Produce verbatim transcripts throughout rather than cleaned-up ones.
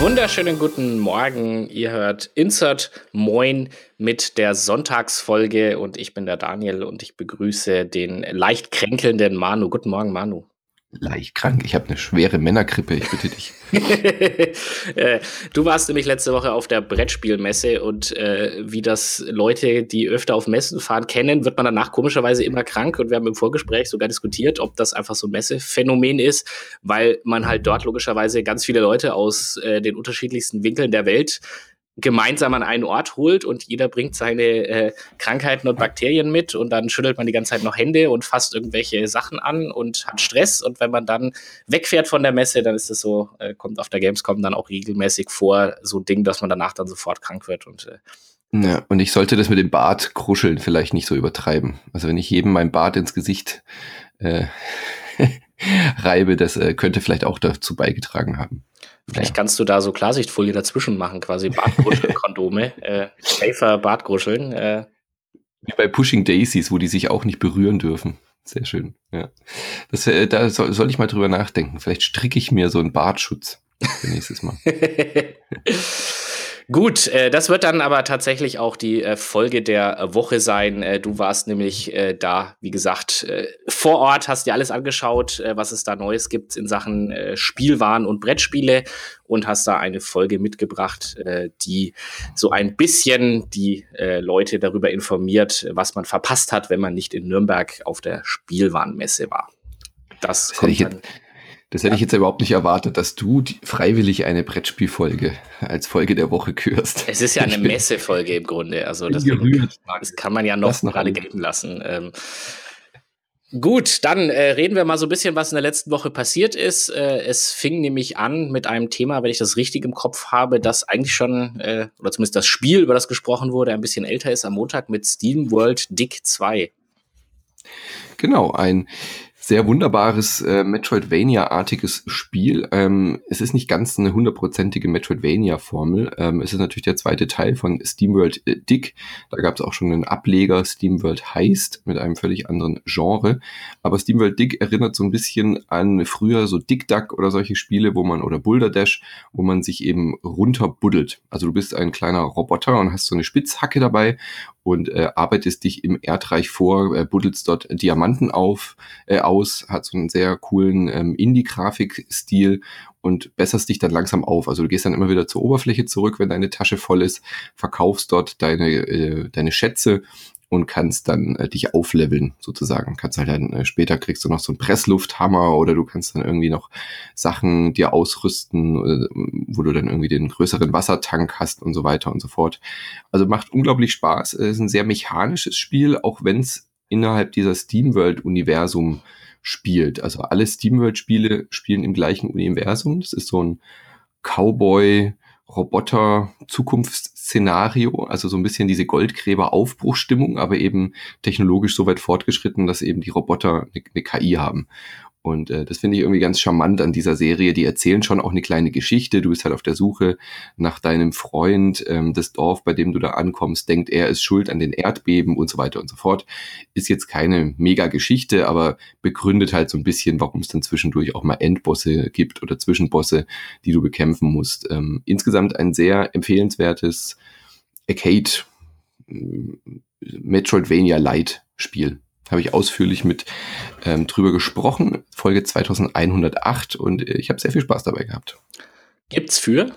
Wunderschönen guten Morgen. Ihr hört Insert Moin mit der Sonntagsfolge und ich bin der Daniel und ich begrüße den leicht kränkelnden Manu. Guten Morgen, Manu. Leicht krank. Ich habe eine schwere Männergrippe, ich bitte dich. Du warst nämlich letzte Woche auf der Brettspielmesse und äh, wie das Leute, die öfter auf Messen fahren, kennen, wird man danach komischerweise immer krank und wir haben im Vorgespräch sogar diskutiert, ob das einfach so ein Messephänomen ist, weil man halt dort logischerweise ganz viele Leute aus äh, den unterschiedlichsten Winkeln der Welt gemeinsam an einen Ort holt und jeder bringt seine äh, Krankheiten und Bakterien mit und dann schüttelt man die ganze Zeit noch Hände und fasst irgendwelche Sachen an und hat Stress und wenn man dann wegfährt von der Messe, dann ist das so, äh, kommt auf der Gamescom dann auch regelmäßig vor, so ein Ding, dass man danach dann sofort krank wird und äh, ja, und ich sollte das mit dem Bart kruscheln vielleicht nicht so übertreiben. Also wenn ich jedem mein Bart ins Gesicht äh, reibe, das äh, könnte vielleicht auch dazu beigetragen haben. Vielleicht ja. kannst du da so Klarsichtfolie dazwischen machen, quasi Bartgruschelkondome, äh, safer Bartgruscheln. Äh. Wie bei Pushing Daisies, wo die sich auch nicht berühren dürfen. Sehr schön, ja. Das, äh, da soll, soll ich mal drüber nachdenken. Vielleicht stricke ich mir so einen Bartschutz für nächstes Mal. Gut, äh, das wird dann aber tatsächlich auch die äh, Folge der äh, Woche sein. Äh, du warst nämlich äh, da, wie gesagt, äh, vor Ort, hast dir alles angeschaut, äh, was es da Neues gibt in Sachen äh, Spielwaren und Brettspiele und hast da eine Folge mitgebracht, äh, die so ein bisschen die äh, Leute darüber informiert, was man verpasst hat, wenn man nicht in Nürnberg auf der Spielwarenmesse war. Das, das kommt dann... Das hätte ja. ich jetzt überhaupt nicht erwartet, dass du die, freiwillig eine Brettspielfolge als Folge der Woche kürst. Es ist ja eine Messefolge im Grunde, also das, das kann man ja noch, noch gerade gelten lassen. Ähm, gut, dann äh, reden wir mal so ein bisschen, was in der letzten Woche passiert ist. Äh, es fing nämlich an mit einem Thema, wenn ich das richtig im Kopf habe, das eigentlich schon, äh, oder zumindest das Spiel, über das gesprochen wurde, ein bisschen älter ist, am Montag mit SteamWorld Dig zwei. Genau, ein sehr wunderbares äh, Metroidvania-artiges Spiel. Ähm, es ist nicht ganz eine hundertprozentige Metroidvania-Formel. Ähm, es ist natürlich der zweite Teil von SteamWorld äh, Dig. Da gab es auch schon einen Ableger, SteamWorld Heist, mit einem völlig anderen Genre. Aber SteamWorld Dig erinnert so ein bisschen an früher so Dig Dug oder solche Spiele, wo man, oder Boulder Dash, wo man sich eben runterbuddelt. Also du bist ein kleiner Roboter und hast so eine Spitzhacke dabei und äh, arbeitest dich im Erdreich vor, äh, buddelst dort Diamanten auf, äh, aus, hat so einen sehr coolen ähm, Indie-Grafik-Stil und besserst dich dann langsam auf. Also du gehst dann immer wieder zur Oberfläche zurück, wenn deine Tasche voll ist, verkaufst dort deine äh, deine Schätze und kannst dann äh, dich aufleveln sozusagen. Kannst halt dann äh, später kriegst du noch so einen Presslufthammer oder du kannst dann irgendwie noch Sachen dir ausrüsten, äh, wo du dann irgendwie den größeren Wassertank hast und so weiter und so fort. Also macht unglaublich Spaß. Es ist ein sehr mechanisches Spiel, auch wenn es innerhalb dieser SteamWorld-Universum spielt. Also alle SteamWorld-Spiele spielen im gleichen Universum. Das ist so ein Cowboy-Roboter-Zukunftsszenario, also so ein bisschen diese Goldgräber-Aufbruchstimmung, aber eben technologisch so weit fortgeschritten, dass eben die Roboter eine, eine K I haben. Und äh, das finde ich irgendwie ganz charmant an dieser Serie. Die erzählen schon auch eine kleine Geschichte. Du bist halt auf der Suche nach deinem Freund. Ähm, das Dorf, bei dem du da ankommst, denkt, er ist schuld an den Erdbeben und so weiter und so fort. Ist jetzt keine Mega-Geschichte, aber begründet halt so ein bisschen, warum es dann zwischendurch auch mal Endbosse gibt oder Zwischenbosse, die du bekämpfen musst. Ähm, insgesamt ein sehr empfehlenswertes Arcade Metroidvania-Light-Spiel. Habe ich ausführlich mit ähm, drüber gesprochen, Folge zweitausendeinhundertacht, und äh, ich habe sehr viel Spaß dabei gehabt. Gibt's für?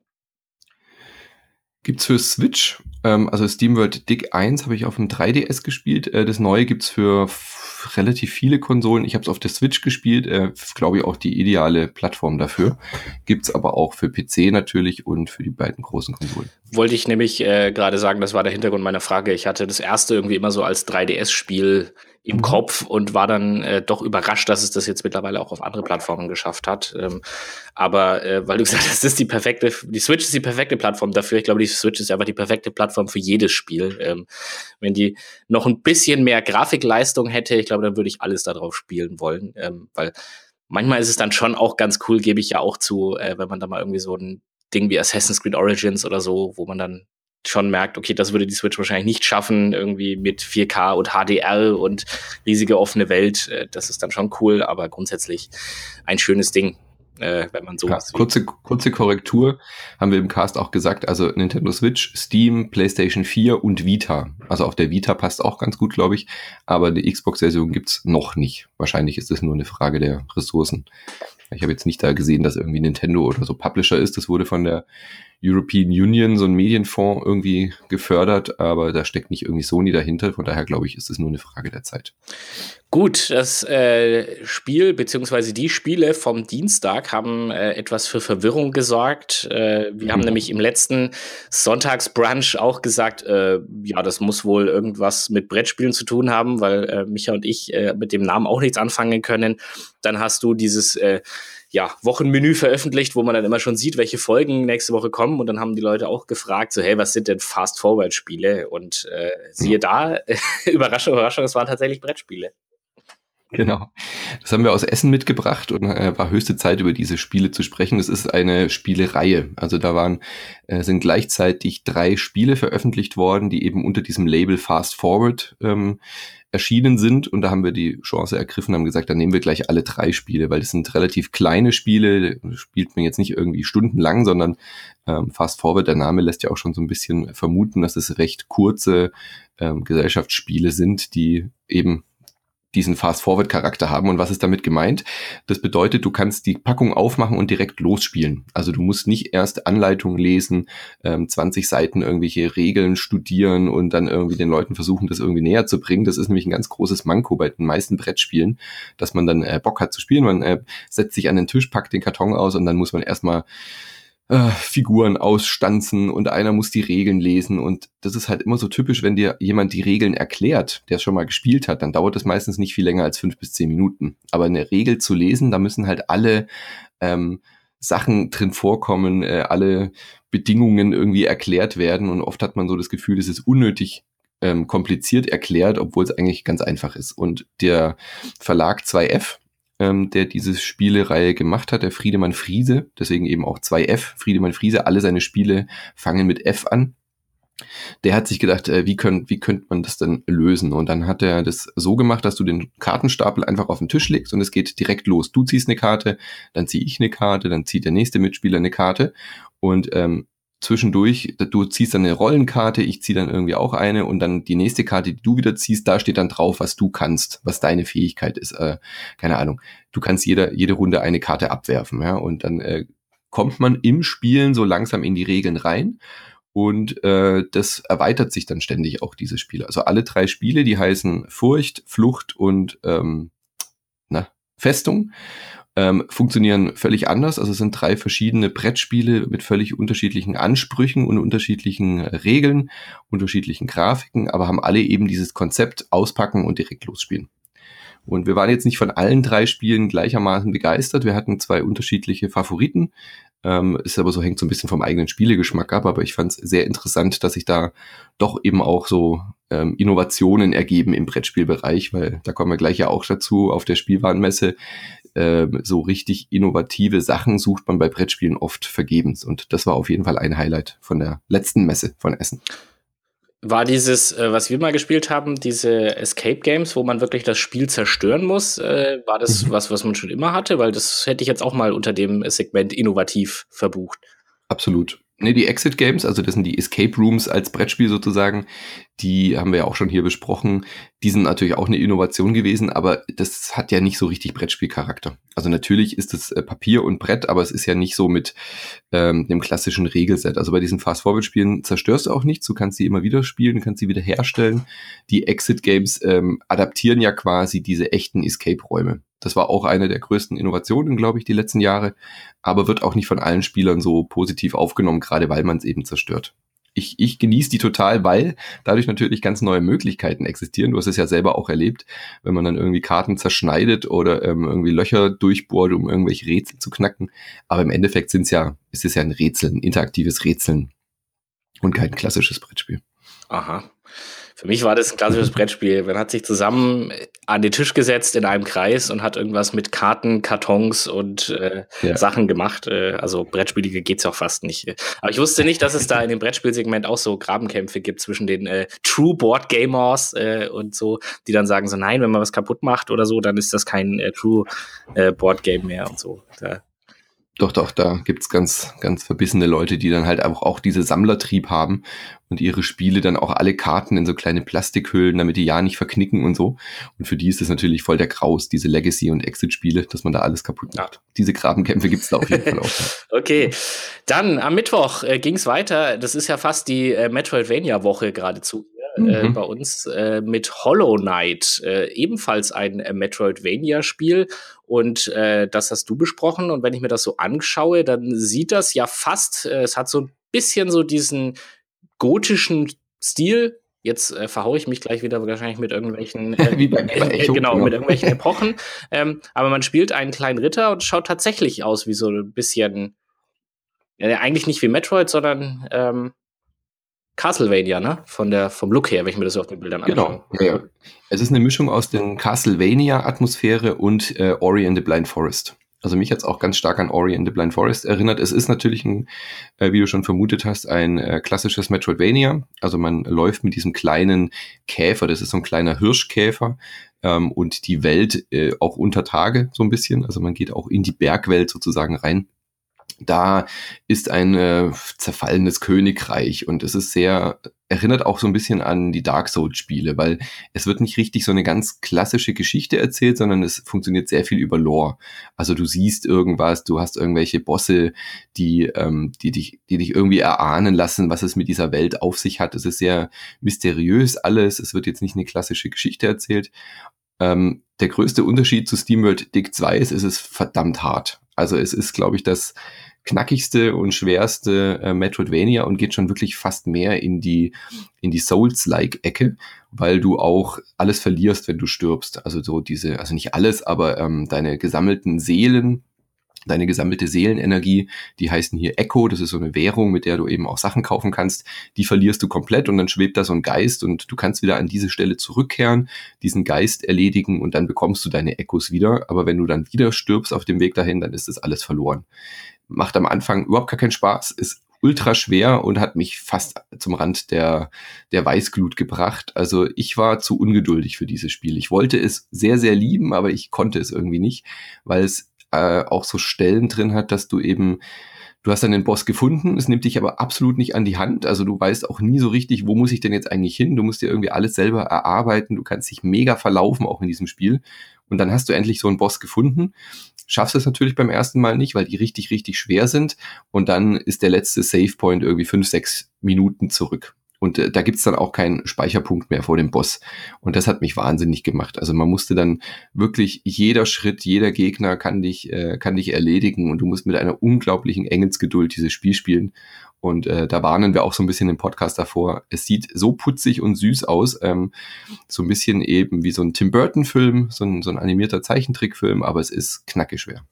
Gibt's für Switch, ähm, also SteamWorld Dig eins habe ich auf dem drei D S gespielt, äh, das neue gibt's für f- relativ viele Konsolen, ich habe es auf der Switch gespielt, äh, glaube ich auch die ideale Plattform dafür, gibt's aber auch für P C natürlich und für die beiden großen Konsolen. Wollte ich nämlich äh, gerade sagen, das war der Hintergrund meiner Frage. Ich hatte das erste irgendwie immer so als drei D S-Spiel im mhm. Kopf und war dann äh, doch überrascht, dass es das jetzt mittlerweile auch auf andere Plattformen geschafft hat. Ähm, aber äh, weil du gesagt hast, das ist die perfekte, die Switch ist die perfekte Plattform dafür. Ich glaube, die Switch ist einfach die perfekte Plattform für jedes Spiel. Ähm, wenn die noch ein bisschen mehr Grafikleistung hätte, ich glaube, dann würde ich alles darauf spielen wollen. Ähm, weil manchmal ist es dann schon auch ganz cool, gebe ich ja auch zu, äh, wenn man da mal irgendwie so ein Ding wie Assassin's Creed Origins oder so, wo man dann schon merkt, okay, das würde die Switch wahrscheinlich nicht schaffen, irgendwie mit vier K und H D R und riesige offene Welt. Das ist dann schon cool, aber grundsätzlich ein schönes Ding. äh, wenn man sowas ja, kurze, kurze Korrektur, haben wir im Cast auch gesagt, also Nintendo Switch, Steam, PlayStation vier und Vita. Also auf der Vita passt auch ganz gut, glaube ich, aber eine Xbox-Version gibt's noch nicht. Wahrscheinlich ist es nur eine Frage der Ressourcen. Ich habe jetzt nicht da gesehen, dass irgendwie Nintendo oder so Publisher ist. Das wurde von der European Union, so ein Medienfonds, irgendwie gefördert, aber da steckt nicht irgendwie Sony dahinter. Von daher glaube ich, ist es nur eine Frage der Zeit. Gut, das äh, Spiel beziehungsweise die Spiele vom Dienstag haben äh, etwas für Verwirrung gesorgt. Äh, wir haben mhm. nämlich im letzten Sonntagsbrunch auch gesagt, äh, ja, das muss wohl irgendwas mit Brettspielen zu tun haben, weil äh, Micha und ich äh, mit dem Namen auch nichts anfangen können. Dann hast du dieses äh, ja, Wochenmenü veröffentlicht, wo man dann immer schon sieht, welche Folgen nächste Woche kommen. Und dann haben die Leute auch gefragt, so, hey, was sind denn Fast-Forward-Spiele? Und äh, siehe mhm. da, Überraschung, Überraschung, es waren tatsächlich Brettspiele. Genau. Das haben wir aus Essen mitgebracht und äh, war höchste Zeit, über diese Spiele zu sprechen. Das ist eine Spielereihe. Also da waren, äh, sind gleichzeitig drei Spiele veröffentlicht worden, die eben unter diesem Label Fast Forward ähm, erschienen sind. Und da haben wir die Chance ergriffen, haben gesagt, dann nehmen wir gleich alle drei Spiele, weil das sind relativ kleine Spiele. Da spielt man jetzt nicht irgendwie stundenlang, sondern ähm, Fast Forward, der Name lässt ja auch schon so ein bisschen vermuten, dass es recht kurze ähm, Gesellschaftsspiele sind, die eben diesen Fast-Forward-Charakter haben. Und was ist damit gemeint? Das bedeutet, du kannst die Packung aufmachen und direkt losspielen. Also du musst nicht erst Anleitungen lesen, ähm, zwanzig Seiten irgendwelche Regeln studieren und dann irgendwie den Leuten versuchen, das irgendwie näher zu bringen. Das ist nämlich ein ganz großes Manko bei den meisten Brettspielen, dass man dann äh, Bock hat zu spielen. Man äh, setzt sich an den Tisch, packt den Karton aus und dann muss man erstmal Äh, Figuren ausstanzen und einer muss die Regeln lesen und das ist halt immer so typisch, wenn dir jemand die Regeln erklärt, der es schon mal gespielt hat, dann dauert das meistens nicht viel länger als fünf bis zehn Minuten. Aber eine Regel zu lesen, da müssen halt alle ähm, Sachen drin vorkommen, äh, alle Bedingungen irgendwie erklärt werden und oft hat man so das Gefühl, es ist unnötig ähm, kompliziert erklärt, obwohl es eigentlich ganz einfach ist. Und der Verlag zwei F, der diese Spielereihe gemacht hat, der Friedemann Friese, deswegen eben auch zwei F, Friedemann Friese, alle seine Spiele fangen mit F an. Der hat sich gedacht, wie könnt, wie könnte man das denn lösen? Und dann hat er das so gemacht, dass du den Kartenstapel einfach auf den Tisch legst und es geht direkt los. Du ziehst eine Karte, dann ziehe ich eine Karte, dann zieht der nächste Mitspieler eine Karte und ähm, zwischendurch, du ziehst dann eine Rollenkarte, ich ziehe dann irgendwie auch eine und dann die nächste Karte, die du wieder ziehst, da steht dann drauf, was du kannst, was deine Fähigkeit ist. Äh, keine Ahnung. Du kannst jede, jede Runde eine Karte abwerfen, ja, und dann äh, kommt man im Spielen so langsam in die Regeln rein und äh, das erweitert sich dann ständig auch, diese Spiele. Also alle drei Spiele, die heißen Furcht, Flucht und ähm, na, Festung. Ähm, funktionieren völlig anders. Also es sind drei verschiedene Brettspiele mit völlig unterschiedlichen Ansprüchen und unterschiedlichen Regeln, unterschiedlichen Grafiken, aber haben alle eben dieses Konzept auspacken und direkt losspielen. Und wir waren jetzt nicht von allen drei Spielen gleichermaßen begeistert. Wir hatten zwei unterschiedliche Favoriten. Ähm, ist aber so, hängt so ein bisschen vom eigenen Spielegeschmack ab, aber ich fand es sehr interessant, dass sich da doch eben auch so ähm, Innovationen ergeben im Brettspielbereich, weil da kommen wir gleich ja auch dazu, auf der Spielwarenmesse ähm, so richtig innovative Sachen sucht man bei Brettspielen oft vergebens und das war auf jeden Fall ein Highlight von der letzten Messe von Essen. War dieses, äh, was wir mal gespielt haben, diese Escape Games, wo man wirklich das Spiel zerstören muss, äh, war das mhm. was, was man schon immer hatte? Weil das hätte ich jetzt auch mal unter dem Segment innovativ verbucht. Absolut. Nee, die Exit Games, also das sind die Escape Rooms als Brettspiel sozusagen, die haben wir ja auch schon hier besprochen. Die sind natürlich auch eine Innovation gewesen, aber das hat ja nicht so richtig Brettspielcharakter. Also natürlich ist es äh, Papier und Brett, aber es ist ja nicht so mit ähm, dem klassischen Regelset. Also bei diesen Fast-Forward-Spielen zerstörst du auch nichts, du kannst sie immer wieder spielen, du kannst sie wieder herstellen. Die Exit Games ähm, adaptieren ja quasi diese echten Escape-Räume. Das war auch eine der größten Innovationen, glaube ich, die letzten Jahre, aber wird auch nicht von allen Spielern so positiv aufgenommen, gerade weil man es eben zerstört. Ich, ich genieße die total, weil dadurch natürlich ganz neue Möglichkeiten existieren. Du hast es ja selber auch erlebt, wenn man dann irgendwie Karten zerschneidet oder ähm, irgendwie Löcher durchbohrt, um irgendwelche Rätsel zu knacken. Aber im Endeffekt sind's ja, ist es ja ein Rätsel, ein interaktives Rätseln und kein klassisches Brettspiel. Aha. Für mich war das ein klassisches Brettspiel. Man hat sich zusammen an den Tisch gesetzt in einem Kreis und hat irgendwas mit Karten, Kartons und äh, ja. Sachen gemacht. Äh, also Brettspiele geht's ja auch fast nicht. Aber ich wusste nicht, dass es da in dem Brettspielsegment auch so Grabenkämpfe gibt zwischen den äh, True Board Gamers äh, und so, die dann sagen so, nein, wenn man was kaputt macht oder so, dann ist das kein äh, True äh, Board Game mehr und so. Da Doch, doch, da gibt's ganz, ganz verbissene Leute, die dann halt auch, auch diese Sammlertrieb haben und ihre Spiele dann auch alle Karten in so kleine Plastikhüllen, damit die ja nicht verknicken und so. Und für die ist das natürlich voll der Graus, diese Legacy- und Exit-Spiele, dass man da alles kaputt macht. Ja. Diese Grabenkämpfe gibt's da auf jeden Fall auch. Okay, dann am Mittwoch äh, ging's weiter. Das ist ja fast die äh, Metroidvania-Woche geradezu. Äh, mhm. Bei uns äh, mit Hollow Knight, äh, ebenfalls ein äh, Metroidvania-Spiel und äh, das hast du besprochen und wenn ich mir das so anschaue, dann sieht das ja fast, äh, es hat so ein bisschen so diesen gotischen Stil, jetzt äh, verhaue ich mich gleich wieder wahrscheinlich mit irgendwelchen äh, Wie bei, bei Echo, genau, genau, mit irgendwelchen Epochen, ähm, aber man spielt einen kleinen Ritter und schaut tatsächlich aus wie so ein bisschen, ja, eigentlich nicht wie Metroid, sondern ähm, Castlevania, ne? Von der, vom Look her, wenn ich mir das auf den Bildern anschaue. Genau, ja, ja. Es ist eine Mischung aus den Castlevania-Atmosphäre und äh, Ori and the Blind Forest. Also mich hat's auch ganz stark an Ori and the Blind Forest erinnert. Es ist natürlich, ein, äh, wie du schon vermutet hast, ein äh, klassisches Metroidvania. Also man läuft mit diesem kleinen Käfer, das ist so ein kleiner Hirschkäfer, ähm, und die Welt äh, auch unter Tage so ein bisschen. Also man geht auch in die Bergwelt sozusagen rein. Da ist ein äh, zerfallenes Königreich und es ist sehr, erinnert auch so ein bisschen an die Dark Souls-Spiele, weil es wird nicht richtig so eine ganz klassische Geschichte erzählt, sondern es funktioniert sehr viel über Lore. Also du siehst irgendwas, du hast irgendwelche Bosse, die, ähm, die dich, die dich irgendwie erahnen lassen, was es mit dieser Welt auf sich hat. Es ist sehr mysteriös alles, es wird jetzt nicht eine klassische Geschichte erzählt. Ähm, der größte Unterschied zu SteamWorld Dig zwei ist, es ist verdammt hart. Also es ist, glaube ich, das knackigste und schwerste äh, Metroidvania und geht schon wirklich fast mehr in die in die Souls-like-Ecke, weil du auch alles verlierst, wenn du stirbst. Also so diese, also nicht alles, aber ähm, deine gesammelten Seelen, deine gesammelte Seelenenergie, die heißen hier Echo, das ist so eine Währung, mit der du eben auch Sachen kaufen kannst, die verlierst du komplett und dann schwebt da so ein Geist und du kannst wieder an diese Stelle zurückkehren, diesen Geist erledigen und dann bekommst du deine Echos wieder, aber wenn du dann wieder stirbst auf dem Weg dahin, dann ist das alles verloren. Macht am Anfang überhaupt gar keinen Spaß, ist ultra schwer und hat mich fast zum Rand der, der Weißglut gebracht. Also ich war zu ungeduldig für dieses Spiel. Ich wollte es sehr, sehr lieben, aber ich konnte es irgendwie nicht, weil es äh, auch so Stellen drin hat, dass du eben, du hast dann den Boss gefunden, es nimmt dich aber absolut nicht an die Hand. Also du weißt auch nie so richtig, wo muss ich denn jetzt eigentlich hin? Du musst dir irgendwie alles selber erarbeiten. Du kannst dich mega verlaufen auch in diesem Spiel. Und dann hast du endlich so einen Boss gefunden, schaffst es natürlich beim ersten Mal nicht, weil die richtig, richtig schwer sind. Und dann ist der letzte Savepoint irgendwie fünf, sechs Minuten zurück. Und äh, da gibt's dann auch keinen Speicherpunkt mehr vor dem Boss. Und das hat mich wahnsinnig gemacht. Also man musste dann wirklich, jeder Schritt, jeder Gegner kann dich, äh, kann dich erledigen. Und du musst mit einer unglaublichen Engelsgeduld dieses Spiel spielen. Und äh, da warnen wir auch so ein bisschen im Podcast davor. Es sieht so putzig und süß aus. Ähm, so ein bisschen eben wie so ein Tim Burton-Film, so ein, so ein animierter Zeichentrickfilm, aber es ist knackig schwer.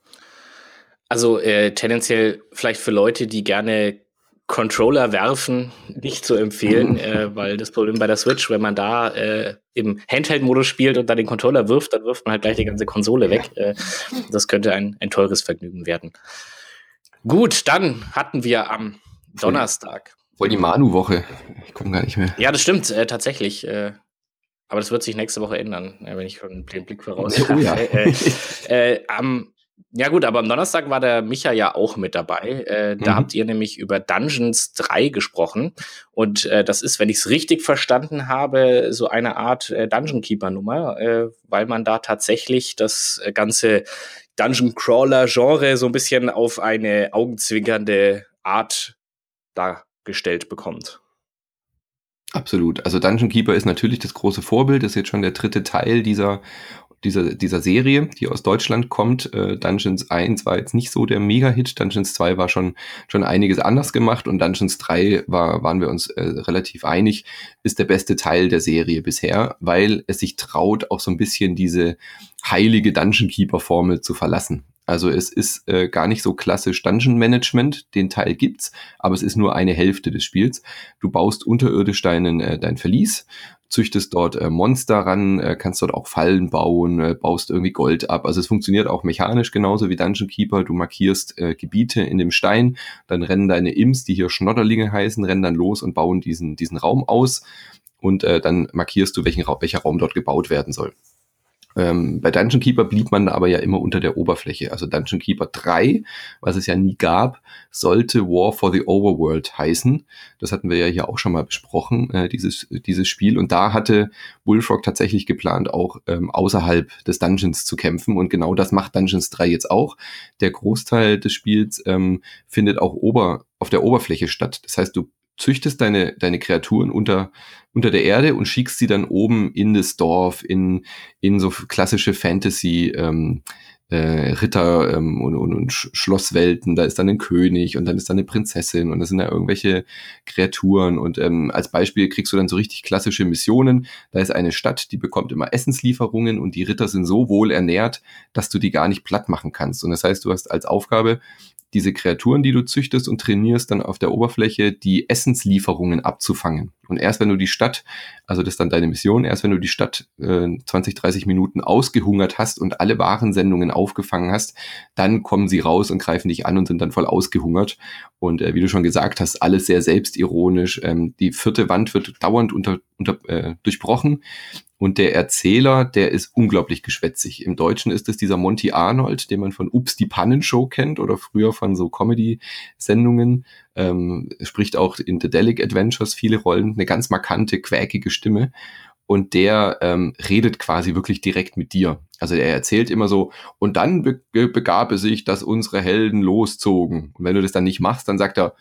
Also äh, tendenziell vielleicht für Leute, die gerne Controller werfen, nicht zu empfehlen, äh, weil das Problem bei der Switch, wenn man da äh, im Handheld-Modus spielt und dann den Controller wirft, dann wirft man halt gleich die ganze Konsole weg. Äh, das könnte ein, ein teures Vergnügen werden. Gut, dann hatten wir am Donnerstag. Voll die Manu-Woche. Ich komme gar nicht mehr. Ja, das stimmt, äh, tatsächlich. Äh, aber das wird sich nächste Woche ändern, äh, wenn ich schon den Blick voraus oh, ja. äh, äh, am Ja gut, aber am Donnerstag war der Micha ja auch mit dabei. Äh, da mhm. habt ihr nämlich über Dungeons drei gesprochen. Und äh, das ist, wenn ich es richtig verstanden habe, so eine Art äh, Dungeon Keeper-Nummer, äh, weil man da tatsächlich das ganze Dungeon Crawler-Genre so ein bisschen auf eine augenzwinkernde Art dargestellt bekommt. Absolut. Also Dungeon Keeper ist natürlich das große Vorbild. Das ist jetzt schon der dritte Teil dieser dieser dieser Serie, die aus Deutschland kommt. Äh, Dungeons eins war jetzt nicht so der Mega-Hit. Dungeons zwei war schon schon einiges anders gemacht und Dungeons drei war waren wir uns äh, relativ einig, ist der beste Teil der Serie bisher, weil es sich traut, auch so ein bisschen diese heilige Dungeon Keeper-Formel zu verlassen. Also es ist äh, gar nicht so klassisch Dungeon Management, den Teil gibt's, aber es ist nur eine Hälfte des Spiels. Du baust unterirdisch deinen, äh, dein Verlies, züchtest dort äh, Monster ran, äh, kannst dort auch Fallen bauen, äh, baust irgendwie Gold ab. Also es funktioniert auch mechanisch genauso wie Dungeon Keeper. Du markierst äh, Gebiete in dem Stein, dann rennen deine Imps, die hier Schnodderlinge heißen, rennen dann los und bauen diesen, diesen Raum aus und äh, dann markierst du, welchen Raum, welcher Raum dort gebaut werden soll. Ähm, bei Dungeon Keeper blieb man aber ja immer unter der Oberfläche. Also Dungeon Keeper drei, was es ja nie gab, sollte War for the Overworld heißen. Das hatten wir ja hier auch schon mal besprochen, äh, dieses, dieses Spiel. Und da hatte Bullfrog tatsächlich geplant, auch ähm, außerhalb des Dungeons zu kämpfen. Und genau das macht Dungeons drei jetzt auch. Der Großteil des Spiels ähm, findet auch ober, auf der Oberfläche statt. Das heißt, du züchtest deine, deine Kreaturen unter, unter der Erde und schickst sie dann oben in das Dorf, in, in so klassische Fantasy, ähm, äh, Ritter ähm, und, und, und Schlosswelten. Da ist dann ein König und dann ist da eine Prinzessin und da sind da irgendwelche Kreaturen und ähm, als Beispiel kriegst du dann so richtig klassische Missionen. Da ist eine Stadt, die bekommt immer Essenslieferungen und die Ritter sind so wohl ernährt, dass du die gar nicht platt machen kannst. Und das heißt, du hast als Aufgabe, diese Kreaturen, die du züchtest und trainierst, dann auf der Oberfläche die Essenslieferungen abzufangen. Und erst wenn du die Stadt, also das ist dann deine Mission, erst wenn du die Stadt äh, zwanzig, dreißig Minuten ausgehungert hast und alle Warensendungen aufgefangen hast, dann kommen sie raus und greifen dich an und sind dann voll ausgehungert. Und äh, wie du schon gesagt hast, alles sehr selbstironisch. Ähm, die vierte Wand wird dauernd unter, unter, äh, durchbrochen. Und der Erzähler, der ist unglaublich geschwätzig. Im Deutschen ist es dieser Monty Arnold, den man von Ups, die Pannenshow kennt oder früher von so Comedy-Sendungen. Ähm, spricht auch in The Delic Adventures viele Rollen, eine ganz markante, quäkige Stimme. Und der ähm, redet quasi wirklich direkt mit dir. Also er erzählt immer so, und dann be- begab es sich, dass unsere Helden loszogen. Und wenn du das dann nicht machst, dann sagt er,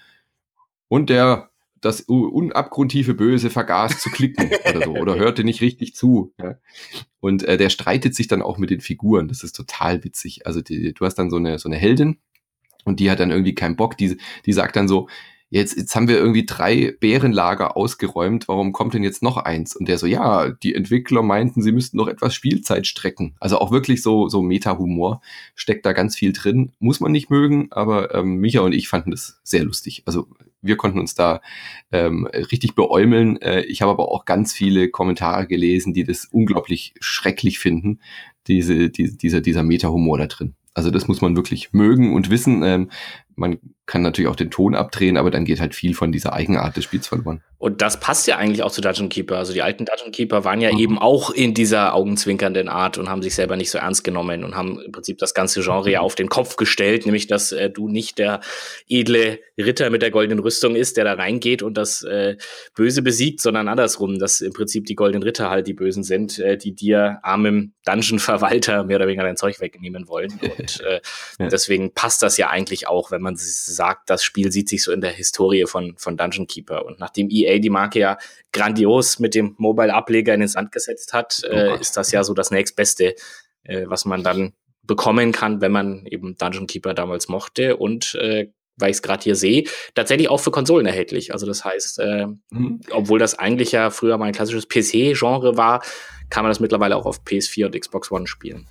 und der das unabgrundtiefe Böse vergaß zu klicken oder so oder hörte nicht richtig zu. Ja. Und äh, der streitet sich dann auch mit den Figuren. Das ist total witzig. Also die, du hast dann so eine so eine Heldin und die hat dann irgendwie keinen Bock. Die, die sagt dann so, jetzt, jetzt haben wir irgendwie drei Bärenlager ausgeräumt, warum kommt denn jetzt noch eins? Und der so, ja, die Entwickler meinten, sie müssten noch etwas Spielzeit strecken. Also auch wirklich so so Meta-Humor steckt da ganz viel drin. Muss man nicht mögen, aber ähm, Micha und ich fanden das sehr lustig. Also wir konnten uns da ähm, richtig beäumeln. Äh, ich habe aber auch ganz viele Kommentare gelesen, die das unglaublich schrecklich finden, diese, die, dieser, dieser Meta-Humor da drin. Also das muss man wirklich mögen und wissen. Ähm, man kann natürlich auch den Ton abdrehen, aber dann geht halt viel von dieser Eigenart des Spiels verloren. Und das passt ja eigentlich auch zu Dungeon Keeper. Also die alten Dungeon Keeper waren ja mhm. eben auch in dieser augenzwinkernden Art und haben sich selber nicht so ernst genommen und haben im Prinzip das ganze Genre ja auf den Kopf gestellt, nämlich dass äh, du nicht der edle Ritter mit der goldenen Rüstung ist, der da reingeht und das äh, Böse besiegt, sondern andersrum, dass im Prinzip die goldenen Ritter halt die Bösen sind, äh, die dir armem Dungeon-Verwalter mehr oder weniger dein Zeug wegnehmen wollen. Und äh, ja. deswegen passt das ja eigentlich auch, wenn man sagt, das Spiel sieht sich so in der Historie von, von Dungeon Keeper. Und nachdem E A die Marke ja grandios mit dem Mobile-Ableger in den Sand gesetzt hat, oh äh, ist das ja so das nächstbeste, äh, was man dann bekommen kann, wenn man eben Dungeon Keeper damals mochte. Und äh, weil ich es gerade hier sehe, tatsächlich auch für Konsolen erhältlich. Also das heißt, äh, mhm. obwohl das eigentlich ja früher mal ein klassisches P C-Genre war, kann man das mittlerweile auch auf P S vier und Xbox One spielen.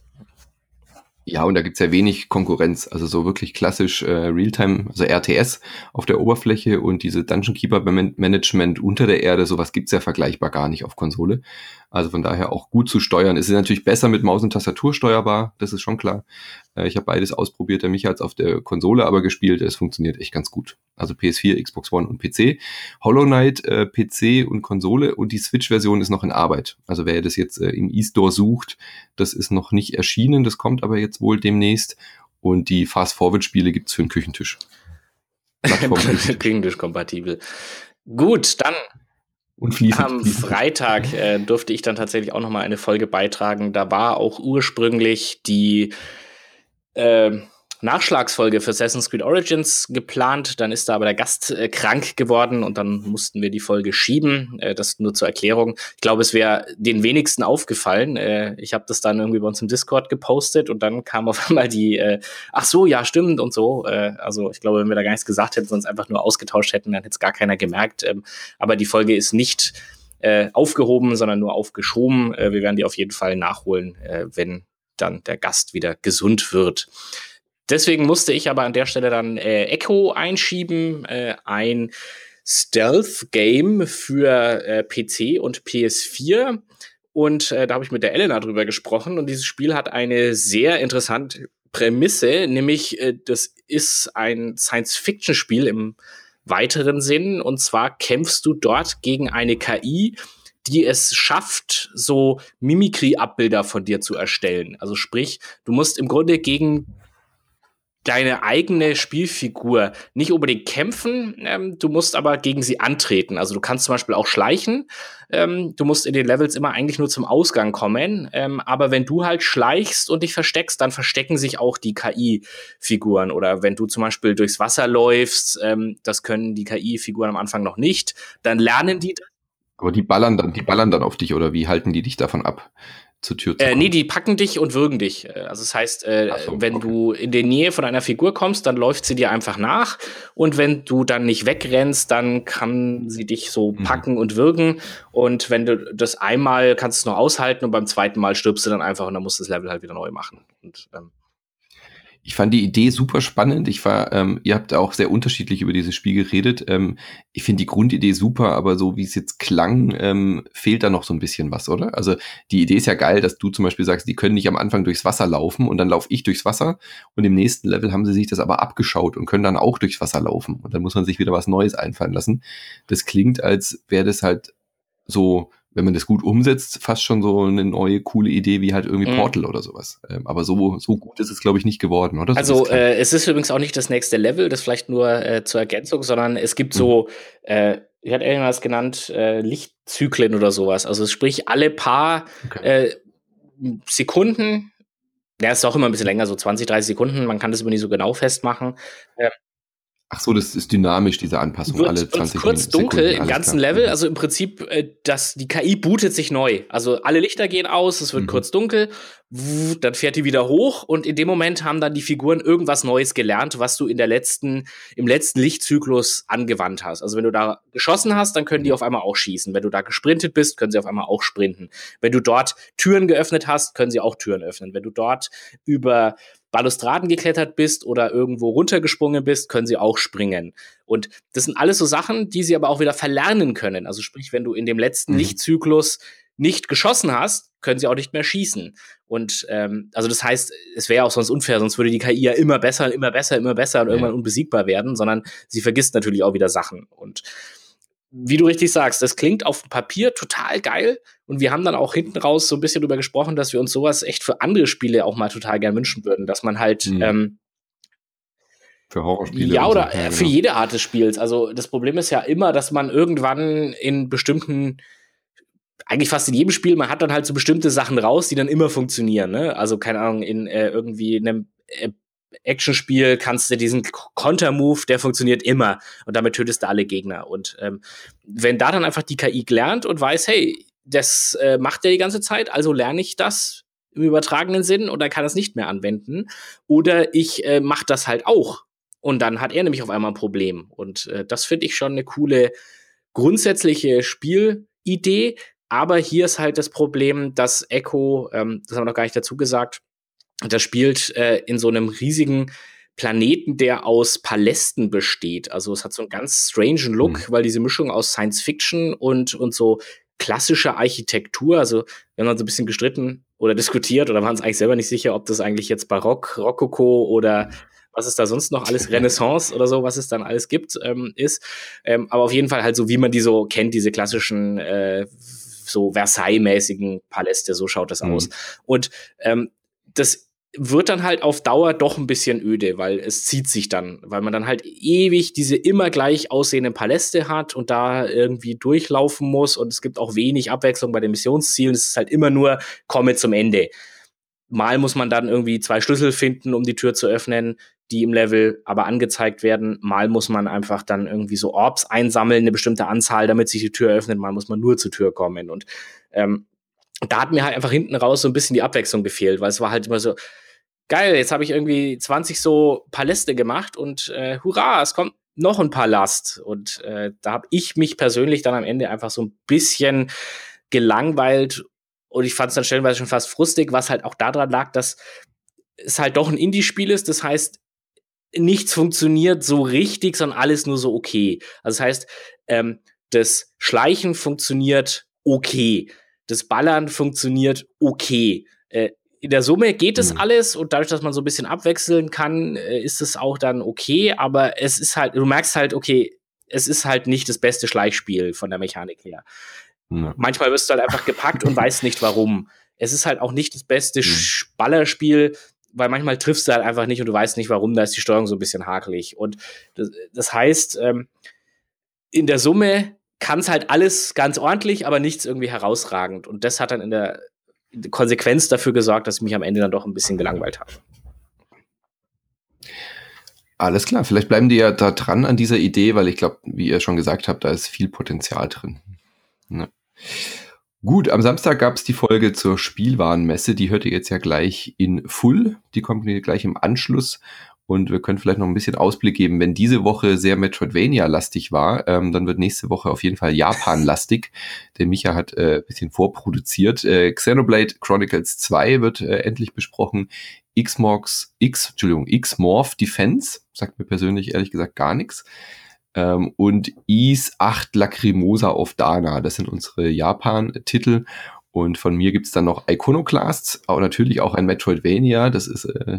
Ja, und da gibt's ja wenig Konkurrenz, also so wirklich klassisch äh, Realtime, also R T S auf der Oberfläche und diese Dungeon Keeper Management unter der Erde, sowas gibt's ja vergleichbar gar nicht auf Konsole. Also von daher auch gut zu steuern. Es ist natürlich besser mit Maus und Tastatur steuerbar, das ist schon klar. Äh, ich habe beides ausprobiert, der Micha hat's auf der Konsole aber gespielt, es funktioniert echt ganz gut. Also P S vier, Xbox One und P C. Hollow Knight, äh, P C und Konsole und die Switch-Version ist noch in Arbeit. Also wer das jetzt äh, im E-Store sucht, das ist noch nicht erschienen, das kommt aber jetzt wohl demnächst. Und die Fast-Forward-Spiele gibt's für den Küchentisch. Küchentisch kompatibel. Gut, dann und fließend, am fließend. Freitag äh, durfte ich dann tatsächlich auch nochmal eine Folge beitragen. Da war auch ursprünglich die äh, Nachschlagsfolge für Assassin's Creed Origins geplant, dann ist da aber der Gast äh, krank geworden und dann mussten wir die Folge schieben. Äh, das nur zur Erklärung. Ich glaube, es wäre den wenigsten aufgefallen. Äh, ich habe das dann irgendwie bei uns im Discord gepostet und dann kam auf einmal die, äh, ach so, ja, stimmt und so. Äh, also ich glaube, wenn wir da gar nichts gesagt hätten, sonst einfach nur ausgetauscht hätten, dann hätte es gar keiner gemerkt. Ähm, aber die Folge ist nicht äh, aufgehoben, sondern nur aufgeschoben. Äh, wir werden die auf jeden Fall nachholen, äh, wenn dann der Gast wieder gesund wird. Deswegen musste ich aber an der Stelle dann äh, Echo einschieben, äh, ein Stealth-Game für äh, P C und P S vier. Und äh, da habe ich mit der Elena drüber gesprochen. Und dieses Spiel hat eine sehr interessante Prämisse, nämlich äh, das ist ein Science-Fiction-Spiel im weiteren Sinn. Und zwar kämpfst du dort gegen eine K I, die es schafft, so Mimikry-Abbilder von dir zu erstellen. Also sprich, du musst im Grunde gegen deine eigene Spielfigur nicht unbedingt kämpfen, ähm, du musst aber gegen sie antreten. Also du kannst zum Beispiel auch schleichen, ähm, du musst in den Levels immer eigentlich nur zum Ausgang kommen, ähm, aber wenn du halt schleichst und dich versteckst, dann verstecken sich auch die K I-Figuren. Oder wenn du zum Beispiel durchs Wasser läufst, ähm, das können die K I-Figuren am Anfang noch nicht, dann lernen die. Aber die ballern dann, die ballern dann auf dich, oder wie halten die dich davon ab, zur Tür zu kommen? Äh, nee, die packen dich und würgen dich. Also das heißt, äh, so, wenn okay. du in die Nähe von einer Figur kommst, dann läuft sie dir einfach nach. Und wenn du dann nicht wegrennst, dann kann sie dich so Mhm. packen und würgen. Und wenn du das einmal kannst du es noch aushalten und beim zweiten Mal stirbst du dann einfach und dann musst du das Level halt wieder neu machen. Und ähm, Ich fand die Idee super spannend. Ich war, ähm, ihr habt auch sehr unterschiedlich über dieses Spiel geredet. Ähm, ich finde die Grundidee super, aber so wie es jetzt klang, ähm, fehlt da noch so ein bisschen was, oder? Also die Idee ist ja geil, dass du zum Beispiel sagst, die können nicht am Anfang durchs Wasser laufen und dann laufe ich durchs Wasser und im nächsten Level haben sie sich das aber abgeschaut und können dann auch durchs Wasser laufen und dann muss man sich wieder was Neues einfallen lassen. Das klingt, als wäre das halt so, wenn man das gut umsetzt, fast schon so eine neue, coole Idee wie halt irgendwie Mhm. Portal oder sowas. Ähm, aber so, so gut ist es, glaube ich, nicht geworden, oder? So Also wie es klang. äh, es ist übrigens auch nicht das nächste Level, das vielleicht nur äh, zur Ergänzung, sondern es gibt Mhm. so, äh, ich hatte irgendwas genannt, äh, Lichtzyklen oder sowas. Also sprich, alle paar Okay. äh, Sekunden, ja, ist auch immer ein bisschen länger, so zwanzig, dreißig Sekunden, man kann das aber nicht so genau festmachen, äh, Ach so, das ist dynamisch, diese Anpassung, alle wird wird's zwanzig kurz Minuten, dunkel Sekunden, im alles ganzen klar. Level. Mhm. Also im Prinzip, äh, das, die K I bootet sich neu. Also alle Lichter gehen aus, es wird Mhm. kurz dunkel, wuh, dann fährt die wieder hoch und in dem Moment haben dann die Figuren irgendwas Neues gelernt, was du in der letzten, im letzten Lichtzyklus angewandt hast. Also wenn du da geschossen hast, dann können die Mhm. auf einmal auch schießen. Wenn du da gesprintet bist, können sie auf einmal auch sprinten. Wenn du dort Türen geöffnet hast, können sie auch Türen öffnen. Wenn du dort über Balustraden geklettert bist oder irgendwo runtergesprungen bist, können sie auch springen. Und das sind alles so Sachen, die sie aber auch wieder verlernen können. Also sprich, wenn du in dem letzten Mhm. Lichtzyklus nicht geschossen hast, können sie auch nicht mehr schießen. Und ähm, also das heißt, es wäre auch sonst unfair, sonst würde die K I ja immer besser, immer besser, immer besser und Ja. irgendwann unbesiegbar werden, sondern sie vergisst natürlich auch wieder Sachen. Und wie du richtig sagst, das klingt auf dem Papier total geil. Und wir haben dann auch hinten raus so ein bisschen drüber gesprochen, dass wir uns sowas echt für andere Spiele auch mal total gern wünschen würden, dass man halt Mhm. ähm, Für Horrorspiele ja, und so. oder Ja, äh, für genau. jede Art des Spiels. Also das Problem ist ja immer, dass man irgendwann in bestimmten, eigentlich fast in jedem Spiel, man hat dann halt so bestimmte Sachen raus, die dann immer funktionieren. Ne? Also keine Ahnung, in äh, irgendwie einem äh, Actionspiel kannst du diesen K- Konter-Move, der funktioniert immer und damit tötest du alle Gegner. Und ähm, wenn da dann einfach die K I lernt und weiß, hey, das äh, macht der die ganze Zeit, also lerne ich das im übertragenen Sinn und dann kann er es nicht mehr anwenden. Oder ich äh, mache das halt auch. Und dann hat er nämlich auf einmal ein Problem. Und äh, das finde ich schon eine coole grundsätzliche Spielidee. Aber hier ist halt das Problem, dass Echo, ähm, das haben wir noch gar nicht dazu gesagt, das spielt äh, in so einem riesigen Planeten, der aus Palästen besteht. Also es hat so einen ganz strangen Look, Mhm. weil diese Mischung aus Science Fiction und, und so klassischer Architektur, also wir haben dann so ein bisschen gestritten oder diskutiert oder waren uns eigentlich selber nicht sicher, ob das eigentlich jetzt Barock, Rokoko oder was es da sonst noch alles, Renaissance oder so, was es dann alles gibt, ähm, ist. Ähm, aber auf jeden Fall halt so, wie man die so kennt, diese klassischen äh, so Versailles-mäßigen Paläste, so schaut das Mhm. aus. Und ähm, das wird dann halt auf Dauer doch ein bisschen öde, weil es zieht sich dann, weil man dann halt ewig diese immer gleich aussehenden Paläste hat und da irgendwie durchlaufen muss und es gibt auch wenig Abwechslung bei den Missionszielen. Es ist halt immer nur, komme zum Ende. Mal muss man dann irgendwie zwei Schlüssel finden, um die Tür zu öffnen, die im Level aber angezeigt werden. Mal muss man einfach dann irgendwie so Orbs einsammeln, eine bestimmte Anzahl, damit sich die Tür öffnet. Mal muss man nur zur Tür kommen. Und ähm, da hat mir halt einfach hinten raus so ein bisschen die Abwechslung gefehlt, weil es war halt immer so, geil, jetzt habe ich irgendwie zwanzig so Paläste gemacht und äh, hurra, es kommt noch ein Palast. Und äh, da habe ich mich persönlich dann am Ende einfach so ein bisschen gelangweilt und ich fand es dann stellenweise schon fast frustig, was halt auch daran lag, dass es halt doch ein Indie-Spiel ist. Das heißt, nichts funktioniert so richtig, sondern alles nur so okay. Also das heißt, ähm, das Schleichen funktioniert okay. Das Ballern funktioniert okay. Äh, in der Summe geht es Mhm. alles und dadurch, dass man so ein bisschen abwechseln kann, äh, ist es auch dann okay, aber es ist halt, du merkst halt, okay, es ist halt nicht das beste Schleichspiel von der Mechanik her. Ja. Manchmal wirst du halt einfach gepackt und weißt nicht warum. Es ist halt auch nicht das beste mhm. Ballerspiel, weil manchmal triffst du halt einfach nicht und du weißt nicht warum, da ist die Steuerung so ein bisschen hakelig. Und das, das heißt, ähm, in der Summe kann es halt alles ganz ordentlich, aber nichts irgendwie herausragend. Und das hat dann in der Konsequenz dafür gesorgt, dass ich mich am Ende dann doch ein bisschen gelangweilt habe. Alles klar, vielleicht bleiben die ja da dran an dieser Idee, weil ich glaube, wie ihr schon gesagt habt, da ist viel Potenzial drin. Ja. Gut, am Samstag gab es die Folge zur Spielwarenmesse, die hört ihr jetzt ja gleich in Full, die kommt gleich im Anschluss. Und wir können vielleicht noch ein bisschen Ausblick geben. Wenn diese Woche sehr Metroidvania-lastig war, ähm, dann wird nächste Woche auf jeden Fall Japan-lastig. Der Micha hat äh, ein bisschen vorproduziert. Äh, Xenoblade Chronicles zwei wird äh, endlich besprochen. X-Morphs, X, Entschuldigung, X-Morph Defense, sagt mir persönlich ehrlich gesagt gar nichts. Ähm, und Ys acht Lacrimosa of Dana, das sind unsere Japan-Titel. Und von mir gibt's dann noch Iconoclasts, aber natürlich auch ein Metroidvania. Das ist, äh,